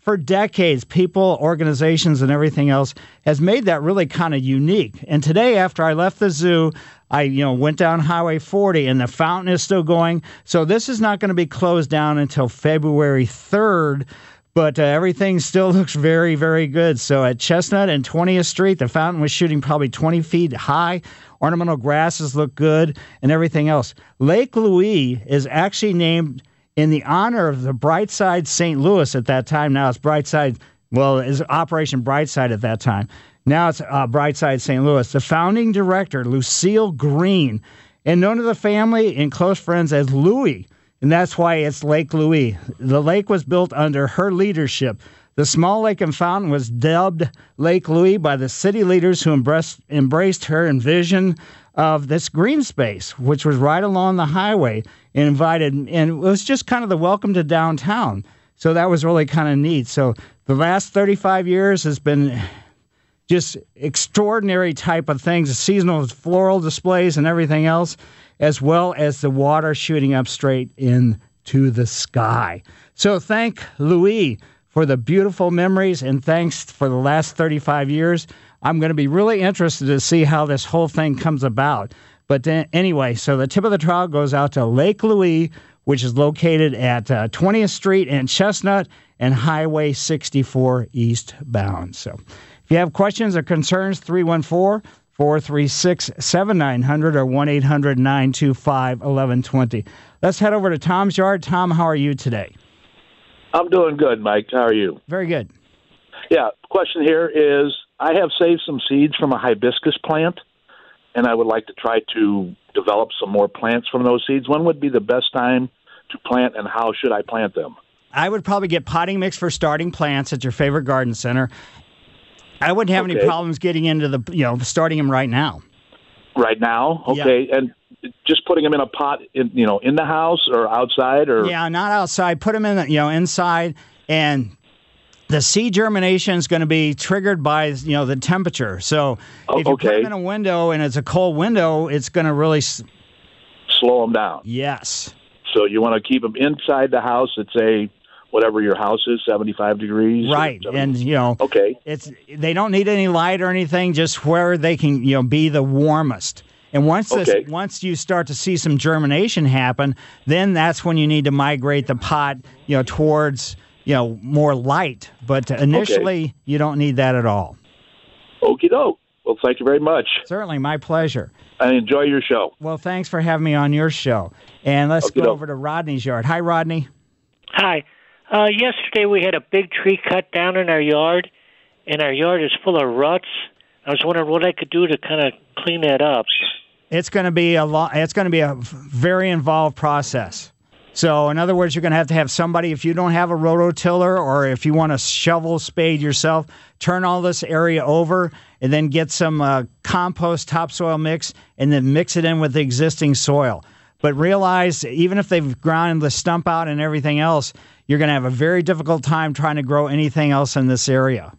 for decades, people, organizations, and everything else has made that really kind of unique. And today, after I left the zoo, I went down Highway 40, and the fountain is still going. So this is not going to be closed down until February 3rd, but everything still looks very, very good. So at Chestnut and 20th Street, the fountain was shooting probably 20 feet high. Ornamental grasses look good, and everything else. Lake Louise is actually named in the honor of the Brightside St. Louis at that time. Now it's Brightside, well, it's Operation Brightside at that time. Now it's Brightside St. Louis. The founding director, Lucille Green, and known to the family and close friends as Louie, and that's why it's Lake Louise. The lake was built under her leadership. The small lake and fountain was dubbed Lake Louise by the city leaders who embraced her vision of this green space, which was right along the highway, and it was just kind of the welcome to downtown. So that was really kind of neat. So the last 35 years has been just extraordinary type of things, seasonal floral displays and everything else, as well as the water shooting up straight into the sky. So thank Louis for the beautiful memories, and thanks for the last 35 years. I'm going to be really interested to see how this whole thing comes about. But anyway, so the tip of the trowel goes out to Lake Louise, which is located at 20th Street and Chestnut and Highway 64 eastbound. So if you have questions or concerns, 314-436-7900 or 1-800-925-1120. Let's head over to Tom's Yard. Tom, how are you today? I'm doing good, Mike. How are you? Very good. Yeah, question here is, I have saved some seeds from a hibiscus plant, and I would like to try to develop some more plants from those seeds. When would be the best time to plant, and how should I plant them? I would probably get potting mix for starting plants at your favorite garden center. I wouldn't have any problems getting into starting them right now. Right now? Okay. Yeah. And just putting them in a pot, in the house or outside? Or yeah, not outside. Put them in, inside, and the seed germination is going to be triggered by, the temperature. So if you put them in a window and it's a cold window, it's going to really slow them down. Yes. So you want to keep them inside the house at, say, whatever your house is, 75 degrees. Right. And, they don't need any light or anything, just where they can, be the warmest. And once you start to see some germination happen, then that's when you need to migrate the pot, towards, more light. But initially, you don't need that at all. Okie doke. Well, thank you very much. Certainly, my pleasure. I enjoy your show. Well, thanks for having me on your show. And let's go over to Rodney's yard. Hi, Rodney. Hi. Yesterday we had a big tree cut down in our yard, and our yard is full of ruts. I was wondering what I could do to kind of clean that up. It's going to be It's going to be a very involved process. So, in other words, you're going to have somebody, if you don't have a rototiller or if you want to shovel, spade yourself, turn all this area over and then get some compost topsoil mix and then mix it in with the existing soil. But realize, even if they've ground the stump out and everything else, you're going to have a very difficult time trying to grow anything else in this area.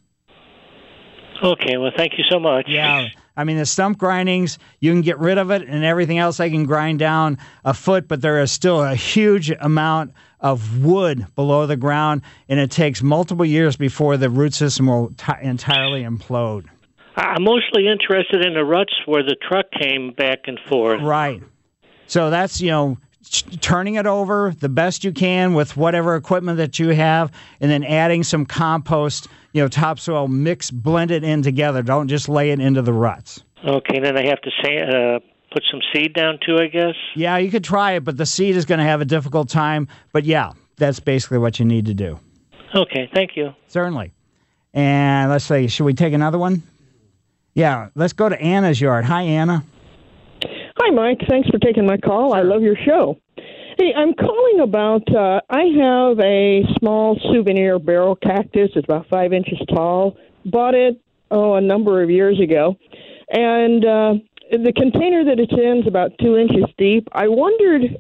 Okay, well, thank you so much. Yeah, I mean, the stump grindings, you can get rid of it, and everything else they can grind down a foot, but there is still a huge amount of wood below the ground, and it takes multiple years before the root system will entirely implode. I'm mostly interested in the ruts where the truck came back and forth. Right. So that's, turning it over the best you can with whatever equipment that you have, and then adding some compost, topsoil mix, blend it in together. Don't just lay it into the ruts. Okay, then I have to put some seed down too, I guess? Yeah, you could try it, but the seed is going to have a difficult time. But yeah, that's basically what you need to do. Okay, thank you. Certainly. And let's see, should we take another one? Yeah, let's go to Anna's yard. Hi, Anna. Hi, Mike. Thanks for taking my call. I love your show. Hey, I'm calling about, I have a small souvenir barrel cactus. It's about 5 inches tall. Bought it, a number of years ago. And the container that it's in is about 2 inches deep. I wondered,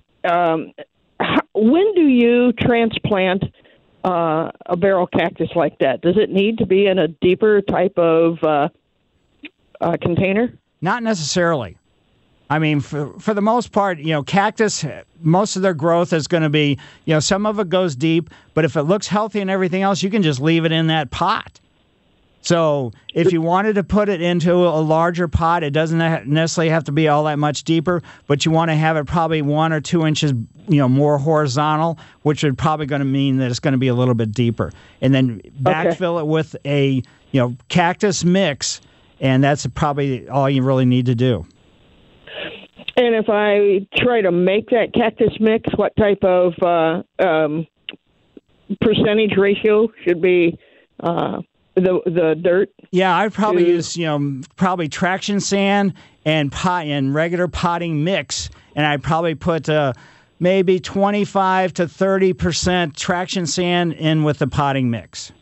when do you transplant a barrel cactus like that? Does it need to be in a deeper type of container? Not necessarily. I mean, for the most part, cactus, most of their growth is going to be, some of it goes deep, but if it looks healthy and everything else, you can just leave it in that pot. So if you wanted to put it into a larger pot, it doesn't necessarily have to be all that much deeper, but you want to have it probably 1 or 2 inches, more horizontal, which would probably going to mean that it's going to be a little bit deeper. And then backfill it with a, cactus mix, and that's probably all you really need to do. And if I try to make that cactus mix, what type of percentage ratio should be the dirt? Yeah, I'd probably use probably traction sand and regular potting mix, and I'd probably put maybe 25 to 30% traction sand in with the potting mix.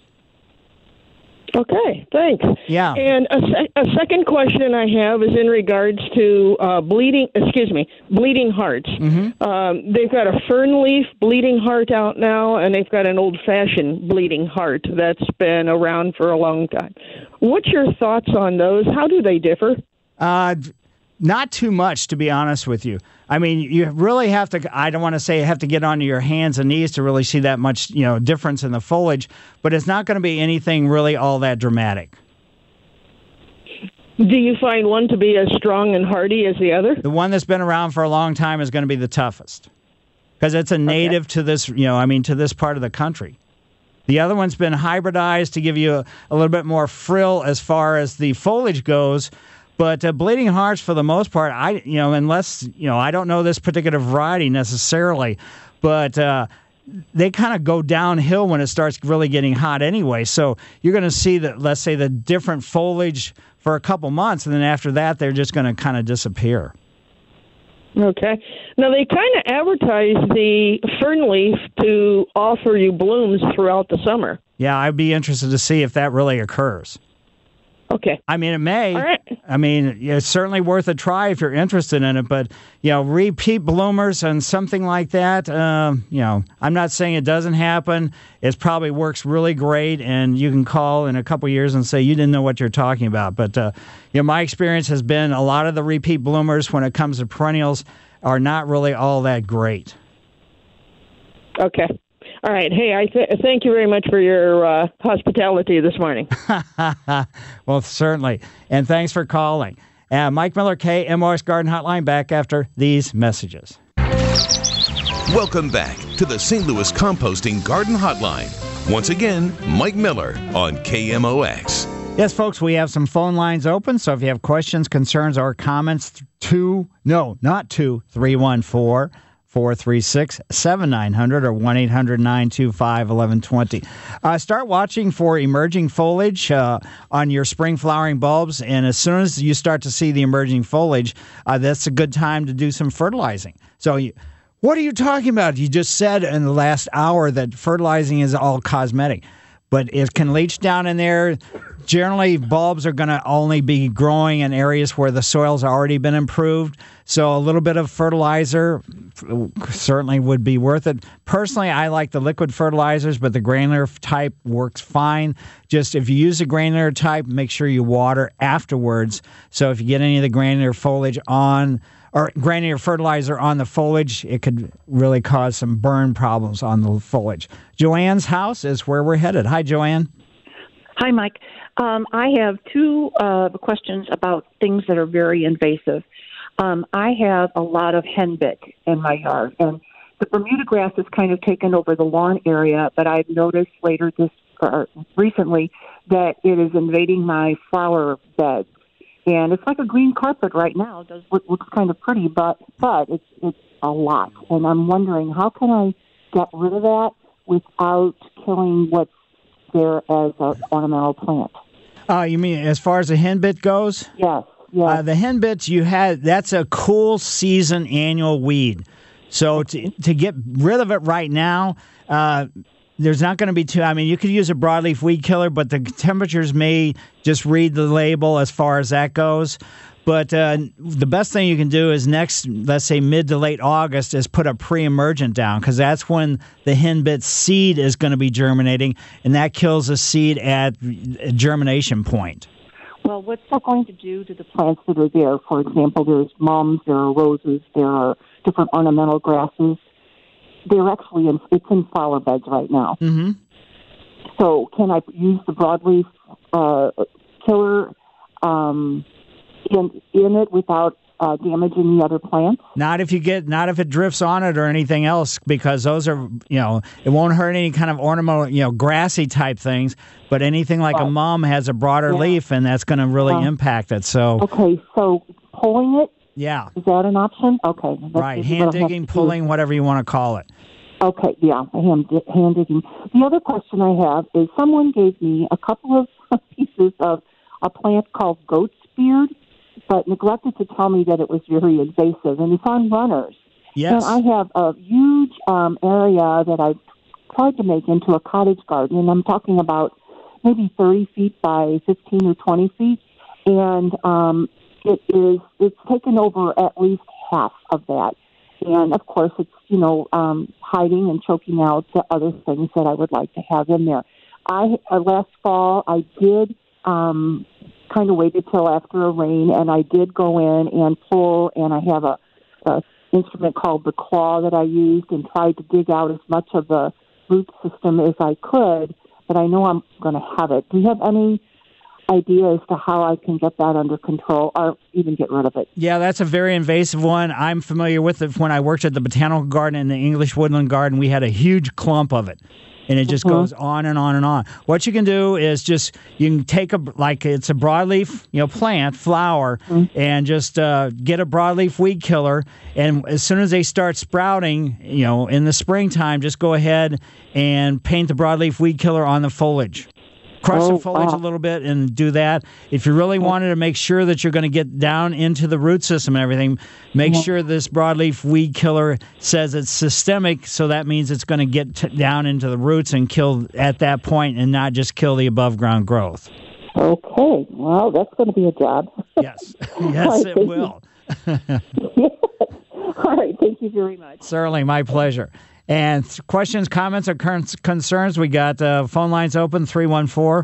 Okay, thanks. Yeah. And a second question I have is in regards to bleeding hearts. Mm-hmm. They've got a fern leaf bleeding heart out now, and they've got an old-fashioned bleeding heart that's been around for a long time. What's your thoughts on those? How do they differ? Not too much, to be honest with you. I mean, you really have to, I don't want to say you have to get onto your hands and knees to really see that much, difference in the foliage, but it's not going to be anything really all that dramatic. Do you find one to be as strong and hardy as the other? The one that's been around for a long time is going to be the toughest because it's a native to this, to this part of the country. The other one's been hybridized to give you a little bit more frill as far as the foliage goes. But bleeding hearts, for the most part, unless, I don't know this particular variety necessarily, but they kind of go downhill when it starts really getting hot anyway. So you're going to see that, let's say, the different foliage for a couple months, and then after that, they're just going to kind of disappear. Okay. Now, they kind of advertise the fern leaf to offer you blooms throughout the summer. Yeah, I'd be interested to see if that really occurs. Okay. I mean, it may. All right. I mean, it's certainly worth a try if you're interested in it. But, repeat bloomers and something like that, I'm not saying it doesn't happen. It probably works really great, and you can call in a couple years and say you didn't know what you're talking about. But, my experience has been a lot of the repeat bloomers when it comes to perennials are not really all that great. Okay. All right. Hey, I thank you very much for your hospitality this morning. Well, certainly. And thanks for calling. Mike Miller, KMOX Garden Hotline, back after these messages. Welcome back to the St. Louis Composting Garden Hotline. Once again, Mike Miller on KMOX. Yes, folks, we have some phone lines open, so if you have questions, concerns, or comments, 314-436-7900 or 1-800-925-1120. Start watching for emerging foliage on your spring flowering bulbs, and as soon as you start to see the emerging foliage, that's a good time to do some fertilizing. So what are you talking about? You just said in the last hour that fertilizing is all cosmetic, but it can leach down in there. Generally, bulbs are going to only be growing in areas where the soil's already been improved. So a little bit of fertilizer certainly would be worth it. Personally, I like the liquid fertilizers, but the granular type works fine. Just if you use a granular type, make sure you water afterwards. So if you get any of the granular foliage on or granular fertilizer on the foliage, it could really cause some burn problems on the foliage. Joanne's house is where we're headed. Hi, Joanne. Hi, Mike. I have two questions about things that are very invasive. I have a lot of henbit in my yard, and the Bermuda grass has kind of taken over the lawn area, but I've noticed recently that it is invading my flower beds. And it's like a green carpet right now. It looks kind of pretty, but it's a lot. And I'm wondering, how can I get rid of that without killing what's there as an ornamental plant? You mean as far as the henbit goes? Yes. The henbits that's a cool season annual weed. So to get rid of it right now, there's not going to be you could use a broadleaf weed killer, but the temperatures may just read the label as far as that goes. But the best thing you can do is let's say mid to late August, is put a pre-emergent down, because that's when the henbit seed is going to be germinating, and that kills the seed at germination point. Well, what's that going to do to the plants that are there? For example, there's mums, there are roses, there are different ornamental grasses. They're actually it's in flower beds right now. Mm-hmm. So can I use the broadleaf killer in it without damaging the other plants? Not if it drifts on it or anything else, because those are, it won't hurt any kind of ornamental, grassy type things, but anything like a mum has a broader leaf, and that's going to really impact it. So okay, so pulling it? Yeah. Is that an option? Okay. Right, hand digging, pulling, whatever you want to call it. Okay, yeah, hand digging. The other question I have is someone gave me a couple of pieces of a plant called goat's beard, but neglected to tell me that it was very invasive, and it's on runners. Yes. And I have a huge area that I've tried to make into a cottage garden, and I'm talking about maybe 30 feet by 15 or 20 feet, and it's taken over at least half of that. And, of course, it's, hiding and choking out the other things that I would like to have in there. Last fall, I did kind of waited till after a rain, and I did go in and pull, and I have a instrument called the claw that I used and tried to dig out as much of the root system as I could, but I know I'm going to have it. Do you have any idea as to how I can get that under control or even get rid of it? Yeah, that's a very invasive one. I'm familiar with it. When I worked at the Botanical Garden and the English Woodland Garden, we had a huge clump of it. And it just goes on and on and on. What you can do is you can take it's a broadleaf, plant, flower, and just get a broadleaf weed killer. And as soon as they start sprouting, in the springtime, just go ahead and paint the broadleaf weed killer on the foliage. Crush the foliage a little bit and do that. If you really wanted to make sure that you're going to get down into the root system and everything, make sure this broadleaf weed killer says it's systemic, so that means it's going to get down into the roots and kill at that point and not just kill the above-ground growth. Okay. Well, that's going to be a job. Yes. Yes, it will. All right. Thank you very much. Certainly. My pleasure. And questions, comments, or concerns, we got phone lines open, 314-436-7900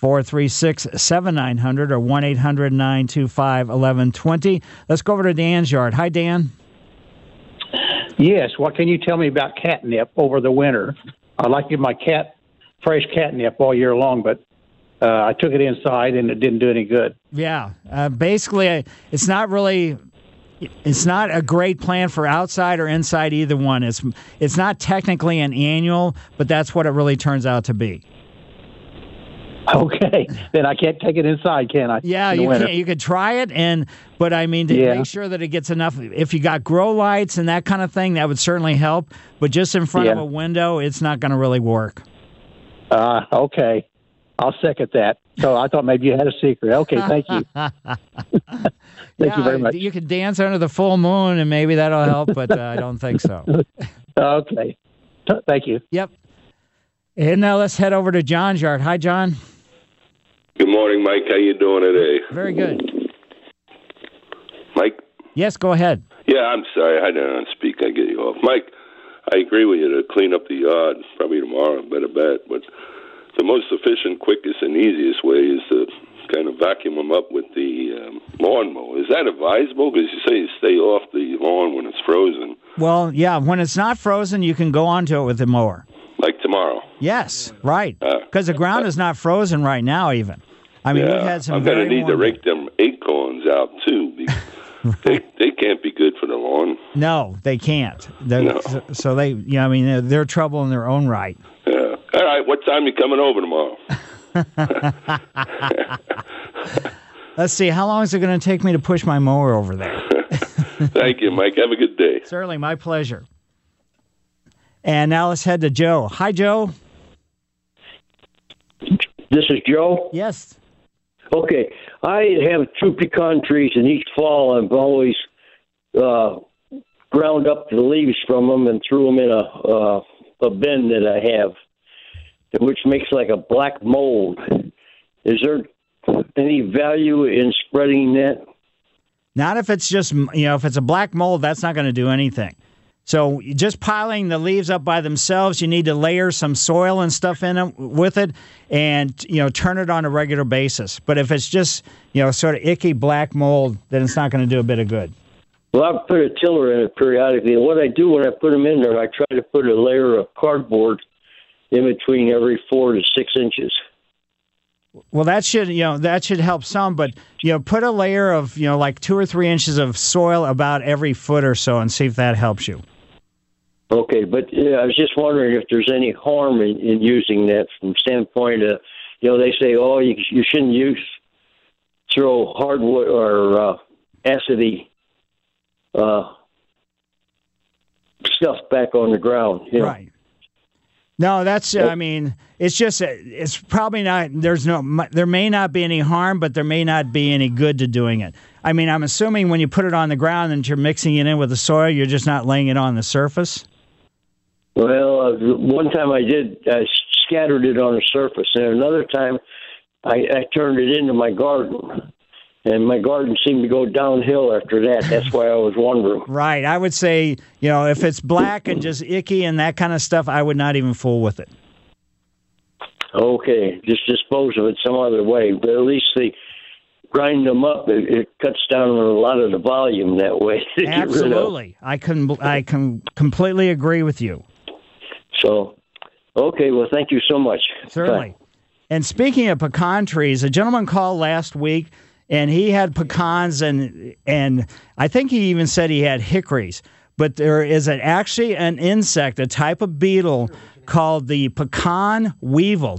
or 1-800-925-1120. Let's go over to Dan's yard. Hi, Dan. Yes. What can you tell me about catnip over the winter? I like to give my cat fresh catnip all year long, but I took it inside and it didn't do any good. Yeah. Basically, it's not a great plan for outside or inside either one. It's not technically an annual, but that's what it really turns out to be. Okay, then I can't take it inside, can I? Yeah, you can. You could try it, but I mean, to make sure that it gets enough. If you got grow lights and that kind of thing, that would certainly help. But just in front of a window, it's not going to really work. Okay. I'll second that. So I thought maybe you had a secret. Okay, thank you. Thank you very much. You could dance under the full moon, and maybe that'll help, but I don't think so. Okay. Thank you. Yep. And now let's head over to John's yard. Hi, John. Good morning, Mike. How you doing today? Very good. Mike? Yes, go ahead. Yeah, I'm sorry. I didn't speak. I get you off. Mike, I agree with you to clean up the yard. Probably tomorrow, better bet. But the most efficient, quickest, and easiest way is to kind of vacuum them up with the lawnmower. Is that advisable? Because you say you stay off the lawn when it's frozen. Well, yeah, when it's not frozen, you can go onto it with the mower. Like tomorrow? Yes, right. Because the ground is not frozen right now even. I mean, we've had some I'm going to need to rake them acorns out, too, because they can't be good for the lawn. No, they can't. No. So they're trouble in their own right. Yeah. All right, what time you coming over tomorrow? Let's see, how long is it going to take me to push my mower over there? Thank you, Mike. Have a good day. Certainly, my pleasure. And now let's head to Joe. Hi, Joe. This is Joe? Yes. Okay. I have 2 pecan trees, and each fall I've always ground up the leaves from them and threw them in a bin that I have, which makes like a black mold. Is there any value in spreading that? Not if it's just, if it's a black mold, that's not going to do anything. So just piling the leaves up by themselves, you need to layer some soil and stuff in them with it and, turn it on a regular basis. But if it's just, sort of icky black mold, then it's not going to do a bit of good. Well, I'll put a tiller in it periodically. And what I do when I put them in there, I try to put a layer of cardboard in between every 4 to 6 inches. Well, that should help some, but put a layer of like 2 or 3 inches of soil about every foot or so, and see if that helps you. Okay, but I was just wondering if there's any harm in using that from the standpoint of, they say, you shouldn't throw hardwood or acidy stuff back on the ground. Right. No, that's, it's just, it's probably not, there may not be any harm, but there may not be any good to doing it. I'm assuming when you put it on the ground and you're mixing it in with the soil, you're just not laying it on the surface? Well, one time I scattered it on the surface, and another time I turned it into my garden. And my garden seemed to go downhill after that. That's why I was wondering. Right. I would say, if it's black and just icky and that kind of stuff, I would not even fool with it. Okay. Just dispose of it some other way. But at least they grind them up. It cuts down on a lot of the volume that way. Absolutely. I can completely agree with you. So, okay. Well, thank you so much. Certainly. Bye. And speaking of pecan trees, a gentleman called last week, and he had pecans, and I think he even said he had hickories. But there is actually an insect, a type of beetle called the pecan weevil,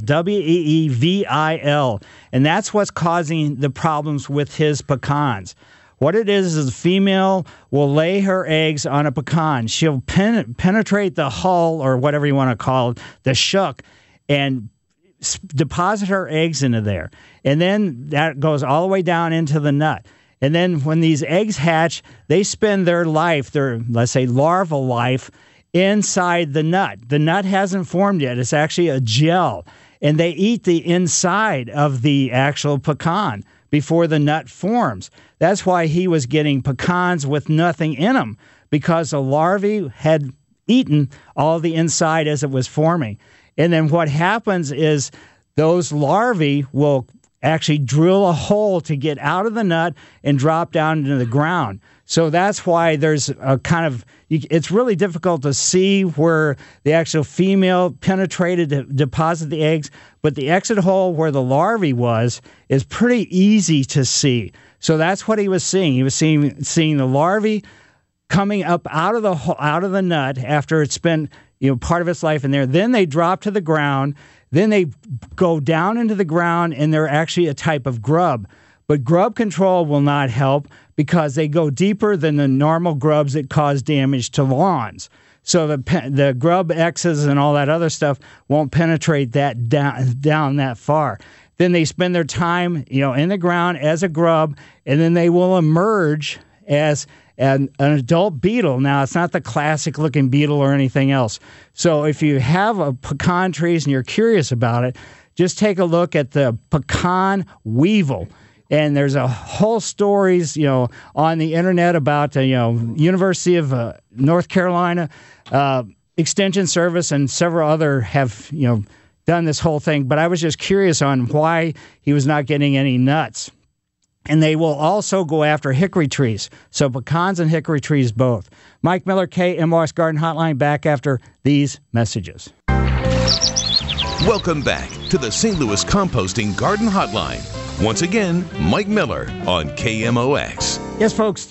Weevil, and that's what's causing the problems with his pecans. What it is the female will lay her eggs on a pecan. She'll penetrate the hull, or whatever you want to call it, the shuck, and deposit her eggs into there. And then that goes all the way down into the nut. And then when these eggs hatch, they spend their life, their, let's say, larval life, inside the nut. The nut hasn't formed yet. It's actually a gel. And they eat the inside of the actual pecan before the nut forms. That's why he was getting pecans with nothing in them, because the larvae had eaten all the inside as it was forming. And then what happens is those larvae will actually drill a hole to get out of the nut and drop down into the ground. So that's why there's a kind of, it's really difficult to see where the actual female penetrated to deposit the eggs, but the exit hole where the larvae was is pretty easy to see. So that's what he was seeing. He was seeing the larvae coming up out of the nut after it's spent part of its life in there. Then they drop to the ground. Then they go down into the ground, and they're actually a type of grub. But grub control will not help because they go deeper than the normal grubs that cause damage to lawns. So the grub X's and all that other stuff won't penetrate that down that far. Then they spend their time, in the ground as a grub, and then they will emerge as an adult beetle. Now, it's not the classic-looking beetle or anything else. So if you have a pecan trees and you're curious about it, just take a look at the pecan weevil. And there's a whole stories, on the internet about, University of North Carolina Extension Service and several other have, done this whole thing. But I was just curious on why he was not getting any nuts. And they will also go after hickory trees. So pecans and hickory trees both. Mike Miller, KMOX Garden Hotline, back after these messages. Welcome back to the St. Louis Composting Garden Hotline. Once again, Mike Miller on KMOX. Yes, folks,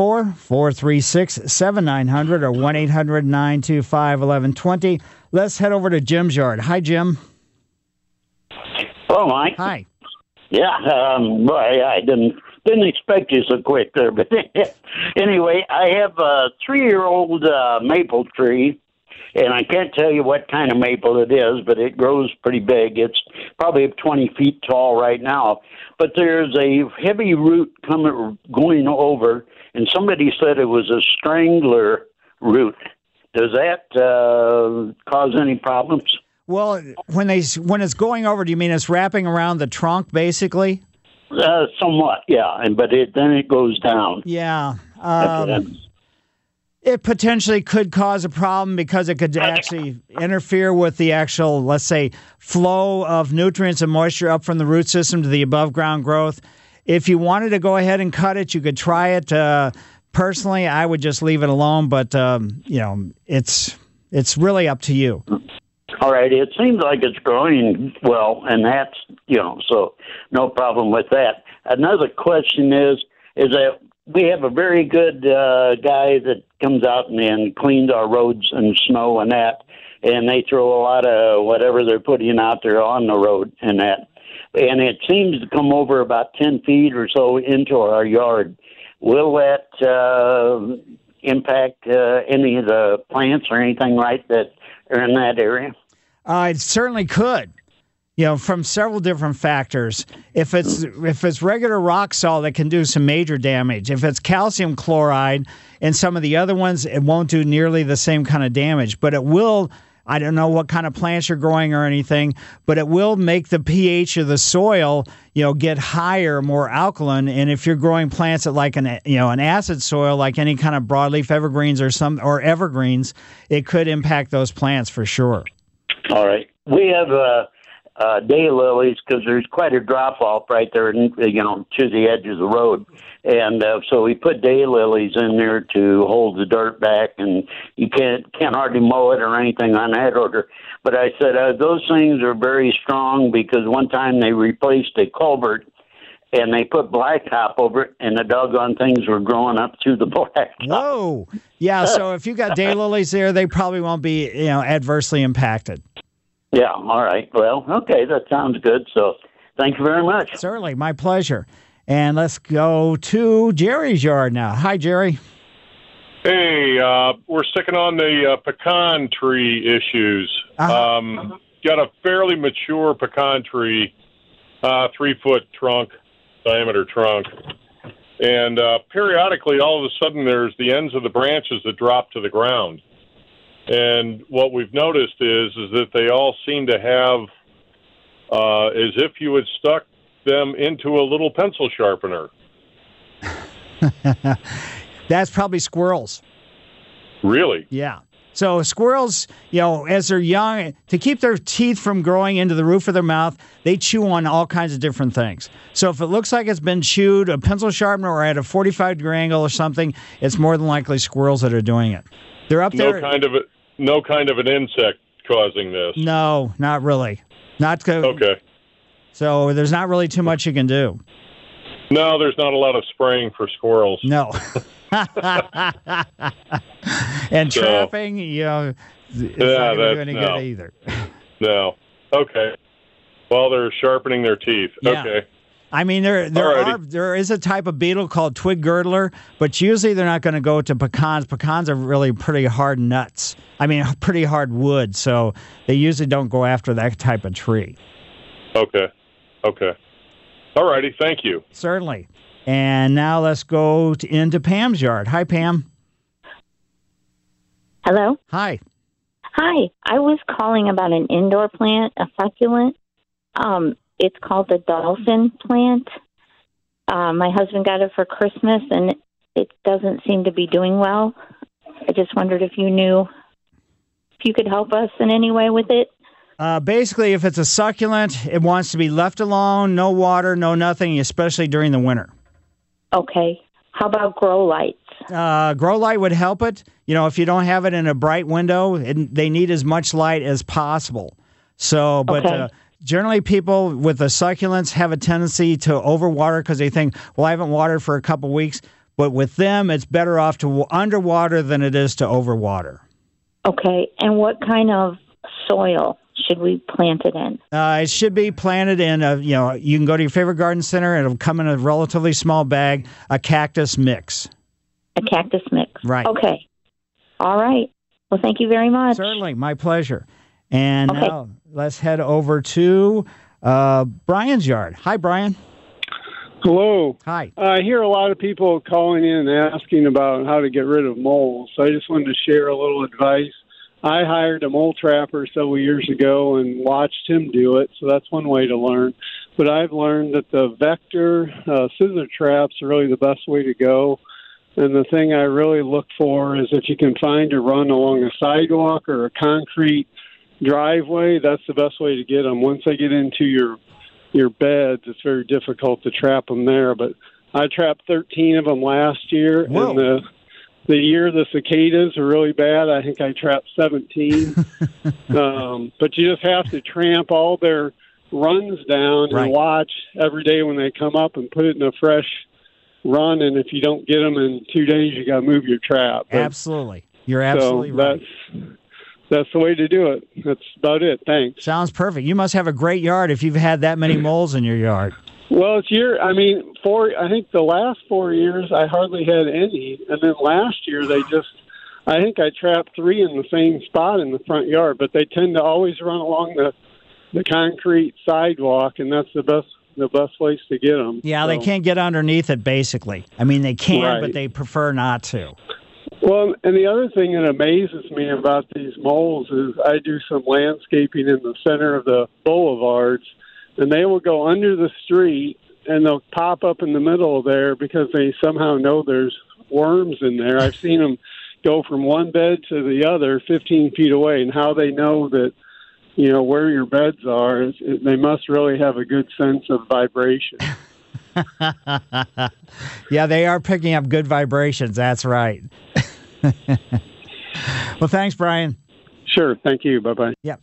314-436-7900 or 1-800-925-1120. Let's head over to Jim's yard. Hi, Jim. Hello, Mike. Hi. Yeah, boy, I didn't expect you so quick there, but anyway, I have a 3-year-old maple tree, and I can't tell you what kind of maple it is, but it grows pretty big. It's probably 20 feet tall right now, but there's a heavy root going over, and somebody said it was a strangler root. Does that cause any problems? Well, when it's going over, do you mean it's wrapping around the trunk, basically? Somewhat, yeah. But then it goes down. Yeah. It potentially could cause a problem because it could actually interfere with the actual, let's say, flow of nutrients and moisture up from the root system to the above ground growth. If you wanted to go ahead and cut it, you could try it. Personally, I would just leave it alone, but it's really up to you. All right. It seems like it's growing well, and that's, so no problem with that. Another question is that we have a very good guy that comes out and cleans our roads and snow and that, and they throw a lot of whatever they're putting out there on the road and that. And it seems to come over about 10 feet or so into our yard. Will that impact any of the plants or anything like that are in that area? It certainly could. From several different factors. If it's regular rock salt, it can do some major damage. If it's calcium chloride and some of the other ones, it won't do nearly the same kind of damage. But it will, I don't know what kind of plants you're growing or anything, but it will make the pH of the soil, get higher, more alkaline. And if you're growing plants at like an acid soil, like any kind of broadleaf evergreens or evergreens, it could impact those plants for sure. All right. We have daylilies because there's quite a drop off right there, to the edge of the road, and so we put daylilies in there to hold the dirt back, and you can't hardly mow it or anything on that order. But I said those things are very strong because one time they replaced a culvert and they put blacktop over it, and the doggone things were growing up through the blacktop. Whoa! Yeah. So if you got daylilies there, they probably won't be adversely impacted. Yeah, all right. Well, okay, that sounds good. So thank you very much. Certainly, my pleasure. And let's go to Jerry's yard now. Hi, Jerry. Hey, we're sticking on the pecan tree issues. Got a fairly mature pecan tree, 3-foot diameter trunk. And periodically, all of a sudden, there's the ends of the branches that drop to the ground. And what we've noticed is that they all seem to have, as if you had stuck them into a little pencil sharpener. That's probably squirrels. Really? Yeah. So squirrels, as they're young, to keep their teeth from growing into the roof of their mouth, they chew on all kinds of different things. So if it looks like it's been chewed, a pencil sharpener or at a 45-degree angle or something, it's more than likely squirrels that are doing it. They're up there. No kind of an insect causing this. No, not really. Okay. So there's not really too much you can do. No, there's not a lot of spraying for squirrels. No. And trapping, it's not going to do any good either. No. Okay. Well, they're sharpening their teeth. Yeah. Okay. I mean, there is a type of beetle called twig girdler, but usually they're not going to go to pecans. Pecans are really pretty hard nuts. I mean, pretty hard wood, so they usually don't go after that type of tree. Okay. All righty. Thank you. Certainly. And now let's go into Pam's yard. Hi, Pam. Hello? Hi. Hi. I was calling about an indoor plant, a succulent. It's called the dolphin plant. My husband got it for Christmas, and it doesn't seem to be doing well. I just wondered if you knew if you could help us in any way with it. Basically, if it's a succulent, it wants to be left alone, no water, no nothing, especially during the winter. Okay. How about grow lights? Grow light would help it. If you don't have it in a bright window, they need as much light as possible. So, but... Okay. Generally, people with the succulents have a tendency to overwater because they think, well, I haven't watered for a couple weeks. But with them, it's better off to underwater than it is to overwater. Okay. And what kind of soil should we plant it in? It should be planted in, you can go to your favorite garden center. It'll come in a relatively small bag, a cactus mix. A cactus mix. Right. Okay. All right. Well, thank you very much. Certainly. My pleasure. And now let's head over to Brian's yard. Hi, Brian. Hello. Hi. I hear a lot of people calling in and asking about how to get rid of moles. So I just wanted to share a little advice. I hired a mole trapper several years ago and watched him do it. So that's one way to learn. But I've learned that the vector scissor traps are really the best way to go. And the thing I really look for is if you can find a run along a sidewalk or a concrete driveway, that's the best way to get them. Once they get into your beds, it's very difficult to trap them there. But I trapped 13 of them last year, Whoa. and the year the cicadas are really bad, I think I trapped 17. But you just have to tramp all their runs down and watch every day when they come up and put it in a fresh run. And if you don't get them in 2 days, you got to move your trap. But, absolutely. You're absolutely right. That's the way to do it. That's about it. Thanks. Sounds perfect. You must have a great yard if you've had that many moles in your yard. Well, I think the last 4 years I hardly had any. And then last year I think I trapped 3 in the same spot in the front yard, but they tend to always run along the concrete sidewalk, and that's the best place to get them. Yeah, they can't get underneath it, basically. I mean, they can, Right. but they prefer not to. Well, and the other thing that amazes me about these moles is I do some landscaping in the center of the boulevards, and they will go under the street, and they'll pop up in the middle there because they somehow know there's worms in there. I've seen them go from one bed to the other 15 feet away, and how they know that, where your beds are, they must really have a good sense of vibration. Yeah, they are picking up good vibrations. That's right. Well, thanks, Brian. Sure. Thank you. Bye-bye. Yep.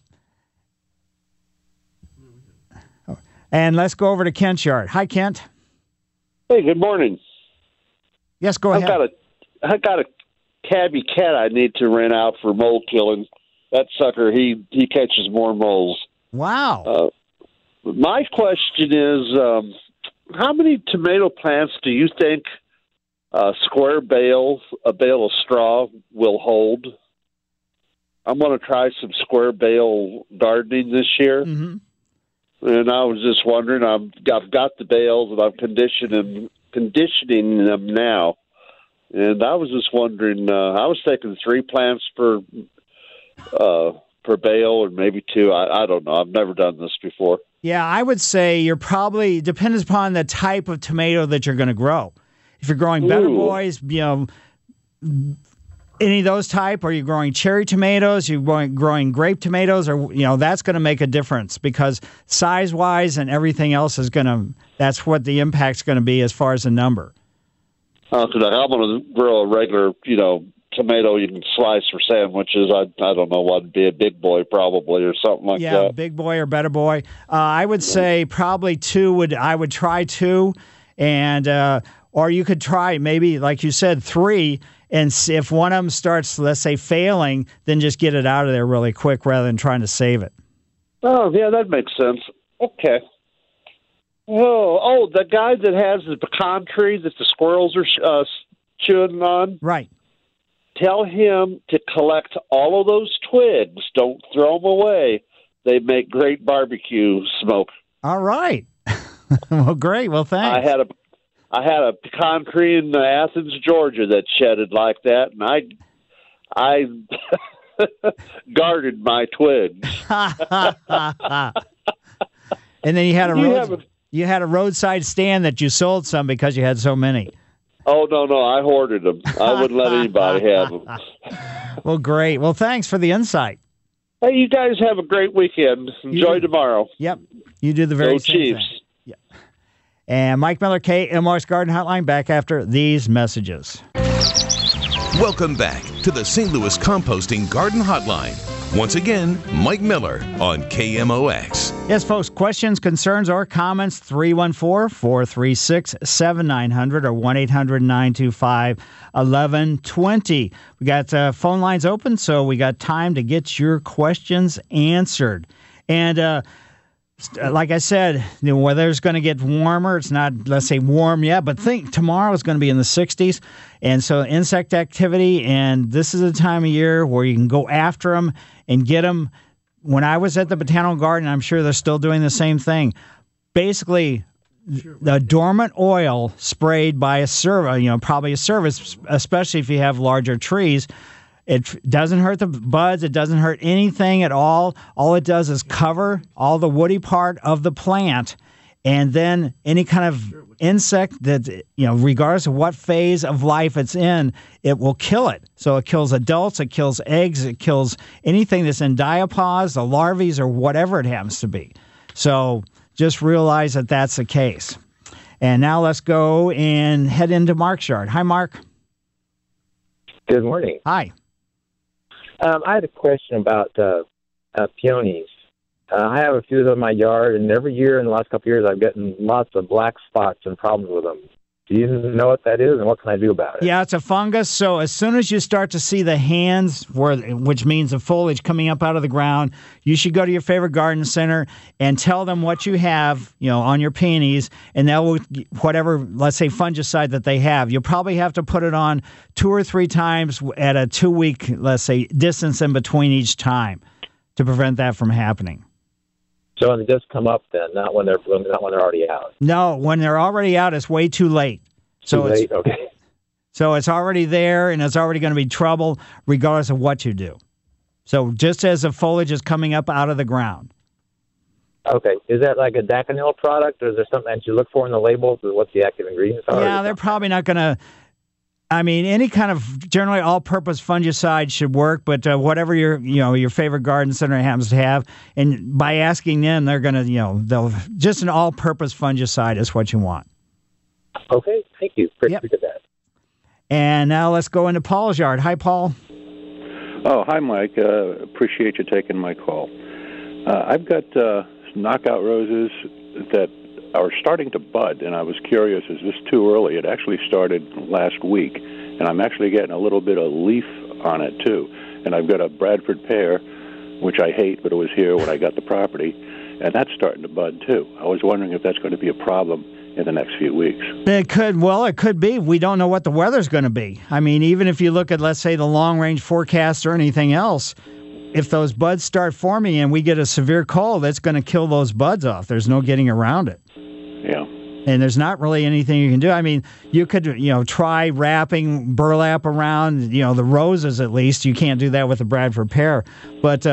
And let's go over to Kent's yard. Hi, Kent. Hey, good morning. Yes, go ahead. I got a tabby cat I need to rent out for mole killing. That sucker, he catches more moles. Wow. My question is, how many tomato plants do you think a bale of straw will hold? I'm going to try some square bale gardening this year. Mm-hmm. And I was just wondering, I've got the bales and I'm conditioning them now. And I was just wondering, I was thinking 3 plants per bale, or maybe 2. I don't know. I've never done this before. Yeah, I would say you're probably, depends upon the type of tomato that you're going to grow. If you're growing Better Boys, any of those type, or you're growing cherry tomatoes, you're growing grape tomatoes, or that's going to make a difference, because size-wise and everything else that's what the impact's going to be as far as the number. I'm going to grow a regular, tomato you can slice for sandwiches. I don't know what would be a big boy probably, or something like that. Yeah, big boy or Better Boy. I would say probably 2 I would try 2, and or you could try maybe, like you said, 3, and see if one of them starts, let's say, failing, then just get it out of there really quick rather than trying to save it. Oh, yeah, that makes sense. Okay. Oh, the guy that has the pecan tree that the squirrels are chewing on. Right. Tell him to collect all of those twigs. Don't throw them away. They make great barbecue smoke. All right. Well, great. Well, thanks. I had a pecan tree in Athens, Georgia that shedded like that, and I guarded my twigs. And then you had a roadside stand that you sold some because you had so many. Oh, no, I hoarded them. I wouldn't let anybody have them. Well, great. Well, thanks for the insight. Hey, you guys have a great weekend. Enjoy tomorrow. Yep. You do the very Go same Chiefs. thing. Yeah. And Mike Miller, KMOX Garden Hotline, back after these messages. Welcome back to the St. Louis Composting Garden Hotline. Once again, Mike Miller on KMOX. Yes, folks, questions, concerns, or comments, 314-436-7900 or 1-800-925-1120. We got phone lines open, so we got time to get your questions answered. And like I said, the weather's going to get warmer. It's not, let's say, warm yet, but think tomorrow is going to be in the 60s. And so insect activity, and this is a time of year where you can go after them and get them. When I was at the Botanical Garden, I'm sure they're still doing the same thing. Basically, the dormant oil sprayed by a service, probably a service, especially if you have larger trees. It doesn't hurt the buds. It doesn't hurt anything at all. All it does is cover all the woody part of the plant, And then any kind of insect that, regardless of what phase of life it's in, it will kill it. So it kills adults, it kills eggs, it kills anything that's in diapause, the larvae, or whatever it happens to be. So just realize that that's the case. And now let's go and head into Mark's yard. Hi, Mark. Good morning. Hi. I had a question about peonies. I have a few of them in my yard, and every year in the last couple of years, I've gotten lots of black spots and problems with them. Do you know what that is, and what can I do about it? Yeah, it's a fungus. So as soon as you start to see the hands, which means the foliage coming up out of the ground, you should go to your favorite garden center and tell them what you have, on your peonies, and they'll whatever, let's say, fungicide that they have. You'll probably have to put it on 2 or 3 times at a 2-week, let's say, distance in between each time to prevent that from happening. So when they just come up, then not when they're already out. No, when they're already out, it's way too late. Okay. So it's already there, and it's already going to be trouble, regardless of what you do. So just as the foliage is coming up out of the ground. Okay, is that like a Daconil product, or is there something that you look for in the labels? What's the active ingredients are? Yeah, they're probably not going to. I mean, any kind of generally all-purpose fungicide should work, but whatever your favorite garden center happens to have, and by asking them, they're going to, they'll just an all-purpose fungicide is what you want. Okay, thank you. Appreciate that. And now let's go into Paul's yard. Hi, Paul. Oh, hi, Mike. Appreciate you taking my call. I've got knockout roses that are starting to bud, and I was curious, is this too early? It actually started last week, and I'm actually getting a little bit of leaf on it, too. And I've got a Bradford pear, which I hate, but it was here when I got the property, and that's starting to bud, too. I was wondering if that's going to be a problem in the next few weeks. It could be. We don't know what the weather's going to be. I mean, even if you look at, let's say, the long-range forecast or anything else, if those buds start forming and we get a severe cold, that's going to kill those buds off. There's no getting around it. Yeah. And there's not really anything you can do. I mean, you could, try wrapping burlap around, the roses at least. You can't do that with the Bradford pear. But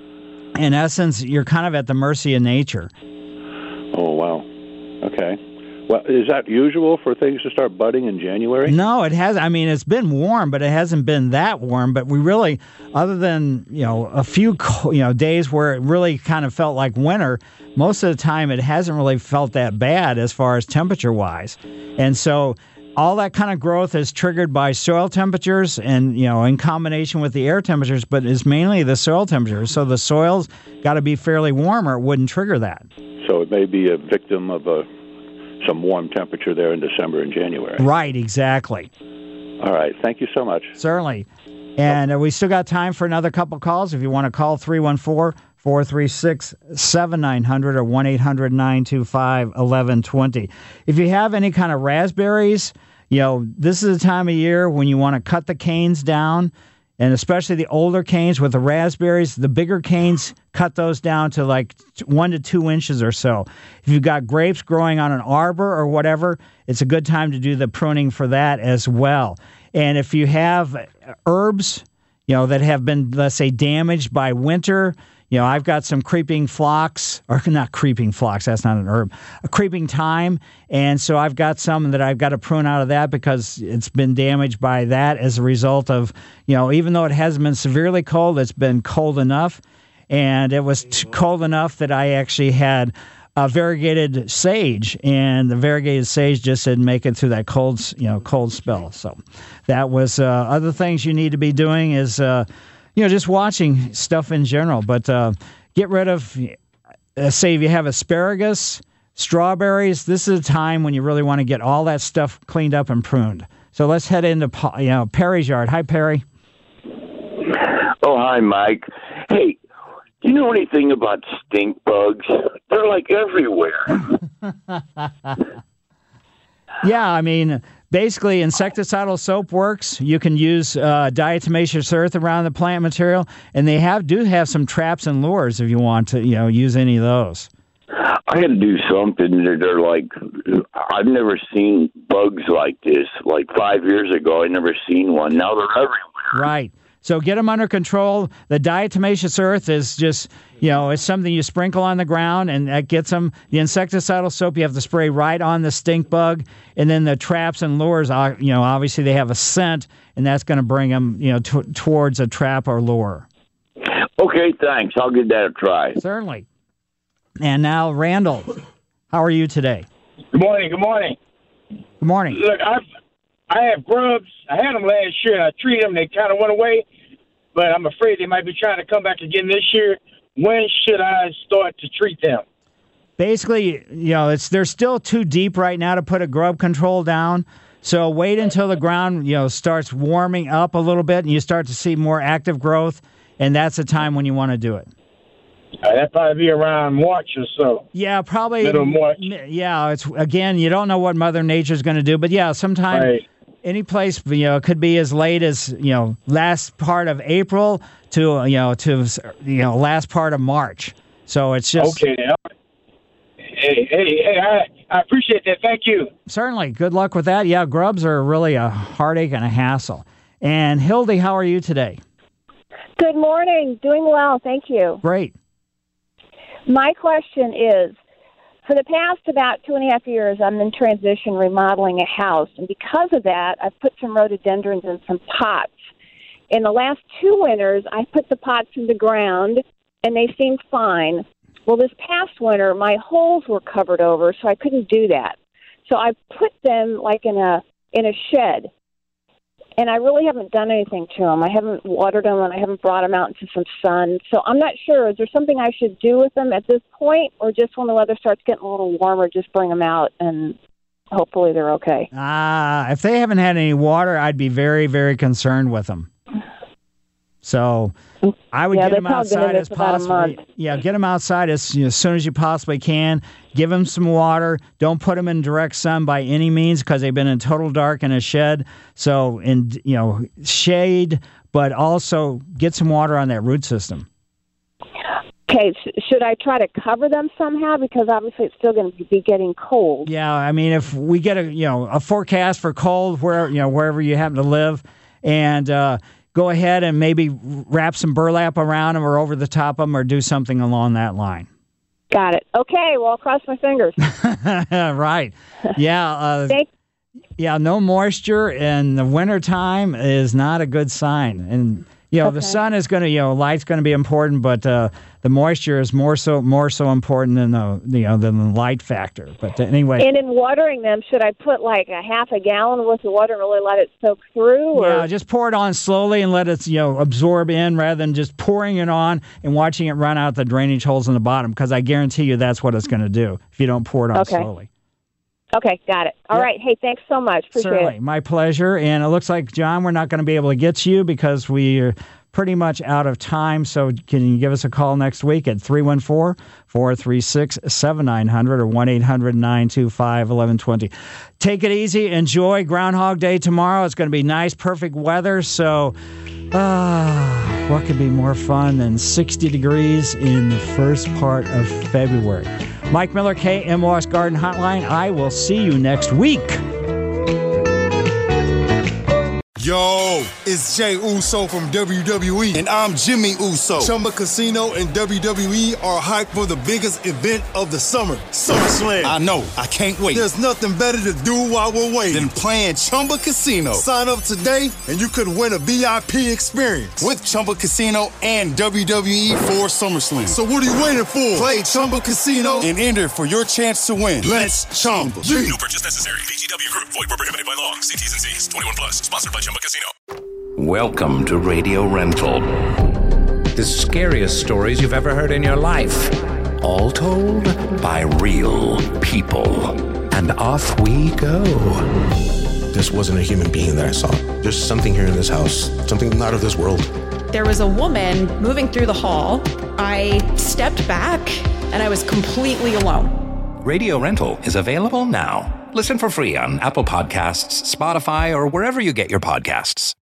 in essence, you're kind of at the mercy of nature. Oh, wow. Okay. Well, is that usual for things to start budding in January? No, it has. I mean, it's been warm, but it hasn't been that warm. But we really, other than, a few, days where it really kind of felt like winter, most of the time it hasn't really felt that bad as far as temperature-wise. And so all that kind of growth is triggered by soil temperatures and, in combination with the air temperatures, but it's mainly the soil temperatures. So the soil's got to be fairly warm or it wouldn't trigger that. So it may be a victim of some warm temperature there in December and January. Right, exactly. All right. Thank you so much. Certainly. And we still got time for another couple calls. If you want to call 314-436-7900 or 1-800-925-1120. If you have any kind of raspberries, this is the time of year when you want to cut the canes down, and especially the older canes with the raspberries. The bigger canes, cut those down to like 1 to 2 inches or so. If you've got grapes growing on an arbor or whatever, it's a good time to do the pruning for that as well. And if you have herbs, that have been, let's say, damaged by winter, I've got some creeping phlox, or not creeping phlox, that's not an herb, a creeping thyme. And so I've got some that I've got to prune out of that because it's been damaged by that as a result of, even though it hasn't been severely cold, it's been cold enough. And it was cold enough that I actually had variegated sage, and the variegated sage just didn't make it through that cold spell. So that was other things you need to be doing is, just watching stuff in general. But get rid of, say, if you have asparagus, strawberries, this is a time when you really want to get all that stuff cleaned up and pruned. So let's head into Perry's yard. Hi, Perry. Oh, hi, Mike. Hey, do you know anything about stink bugs? They're like everywhere. Yeah, I mean, basically insecticidal soap works. You can use diatomaceous earth around the plant material, and they do have some traps and lures if you want to, use any of those. I had to do something. They're like, I've never seen bugs like this. Like 5 years ago, I never seen one. Now they're everywhere. Right. So get them under control. The diatomaceous earth is just, it's something you sprinkle on the ground, and that gets them. The insecticidal soap you have to spray right on the stink bug. And then the traps and lures, obviously they have a scent, and that's going to bring them, towards a trap or lure. Okay, thanks. I'll give that a try. Certainly. And now, Randall, how are you today? Good morning. Good morning. Good morning. Look, I have grubs. I had them last year, and I treated them. They kind of went away, but I'm afraid they might be trying to come back again this year. When should I start to treat them? Basically, they're still too deep right now to put a grub control down. So wait until the ground, starts warming up a little bit, and you start to see more active growth, and that's the time when you want to do it. That'd probably be around March or so. Yeah, probably. Middle of March. Yeah, again, you don't know what Mother Nature's going to do, but yeah, sometime. Right. Any place, it could be as late as, last part of April to last part of March. So it's just... Okay. Hey, I appreciate that. Thank you. Certainly. Good luck with that. Yeah, grubs are really a heartache and a hassle. And Hildy, how are you today? Good morning. Doing well. Thank you. Great. My question is, for the past about 2.5 years, I'm in transition remodeling a house, and because of that, I've put some rhododendrons in some pots. In the last 2 winters, I put the pots in the ground, and they seemed fine. Well, this past winter, my holes were covered over, so I couldn't do that. So I put them like in a shed, and I really haven't done anything to them. I haven't watered them, and I haven't brought them out into some sun. So I'm not sure. Is there something I should do with them at this point, or just when the weather starts getting a little warmer, just bring them out and hopefully they're okay? If they haven't had any water, I'd be very, very concerned with them. So I would get them outside as possible. Yeah, get them outside as soon as you possibly can. Give them some water. Don't put them in direct sun by any means because they've been in total dark in a shed. So shade, but also get some water on that root system. Okay, should I try to cover them somehow? Because obviously it's still going to be getting cold. Yeah, I mean, if we get a forecast for cold wherever you happen to live, and go ahead and maybe wrap some burlap around them or over the top of them or do something along that line. Got it. Okay, well, I'll cross my fingers. Right. Yeah. No moisture in the wintertime is not a good sign. And, the sun is going to, light's going to be important, but the moisture is more so important than than the light factor. But anyway. And in watering them, should I put like a half a gallon worth of water and really let it soak through? Or? Yeah, just pour it on slowly and let it, absorb in rather than just pouring it on and watching it run out the drainage holes in the bottom, because I guarantee you that's what it's going to do if you don't pour it on slowly. Okay, got it. All right. Hey, thanks so much. Appreciate it. My pleasure. And it looks like, John, we're not going to be able to get to you because we're pretty much out of time. So can you give us a call next week at 314-436-7900 or 1-800-925-1120. Take it easy. Enjoy Groundhog Day tomorrow. It's going to be nice, perfect weather. So what could be more fun than 60 degrees in the first part of February? Mike Miller, KMOX Garden Hotline. I will see you next week. Yo, it's Jey Uso from WWE, and I'm Jimmy Uso. Chumba Casino and WWE are hyped for the biggest event of the summer, SummerSlam. I know, I can't wait. There's nothing better to do while we're waiting than playing Chumba Casino. Sign up today, and you could win a VIP experience with Chumba Casino and WWE for SummerSlam. So what are you waiting for? Play Chumba Casino and enter for your chance to win. Let's Chumba. No purchase necessary. VGW Group. Void where prohibited by law. See T's and C's. 21 plus. Sponsored by Chumba Casino. Welcome to Radio Rental. The scariest stories you've ever heard in your life. All told by real people. And off we go. This wasn't a human being that I saw. There's something here in this house. Something not of this world. There was a woman moving through the hall. I stepped back and I was completely alone. Radio Rental is available now. Listen for free on Apple Podcasts, Spotify, or wherever you get your podcasts.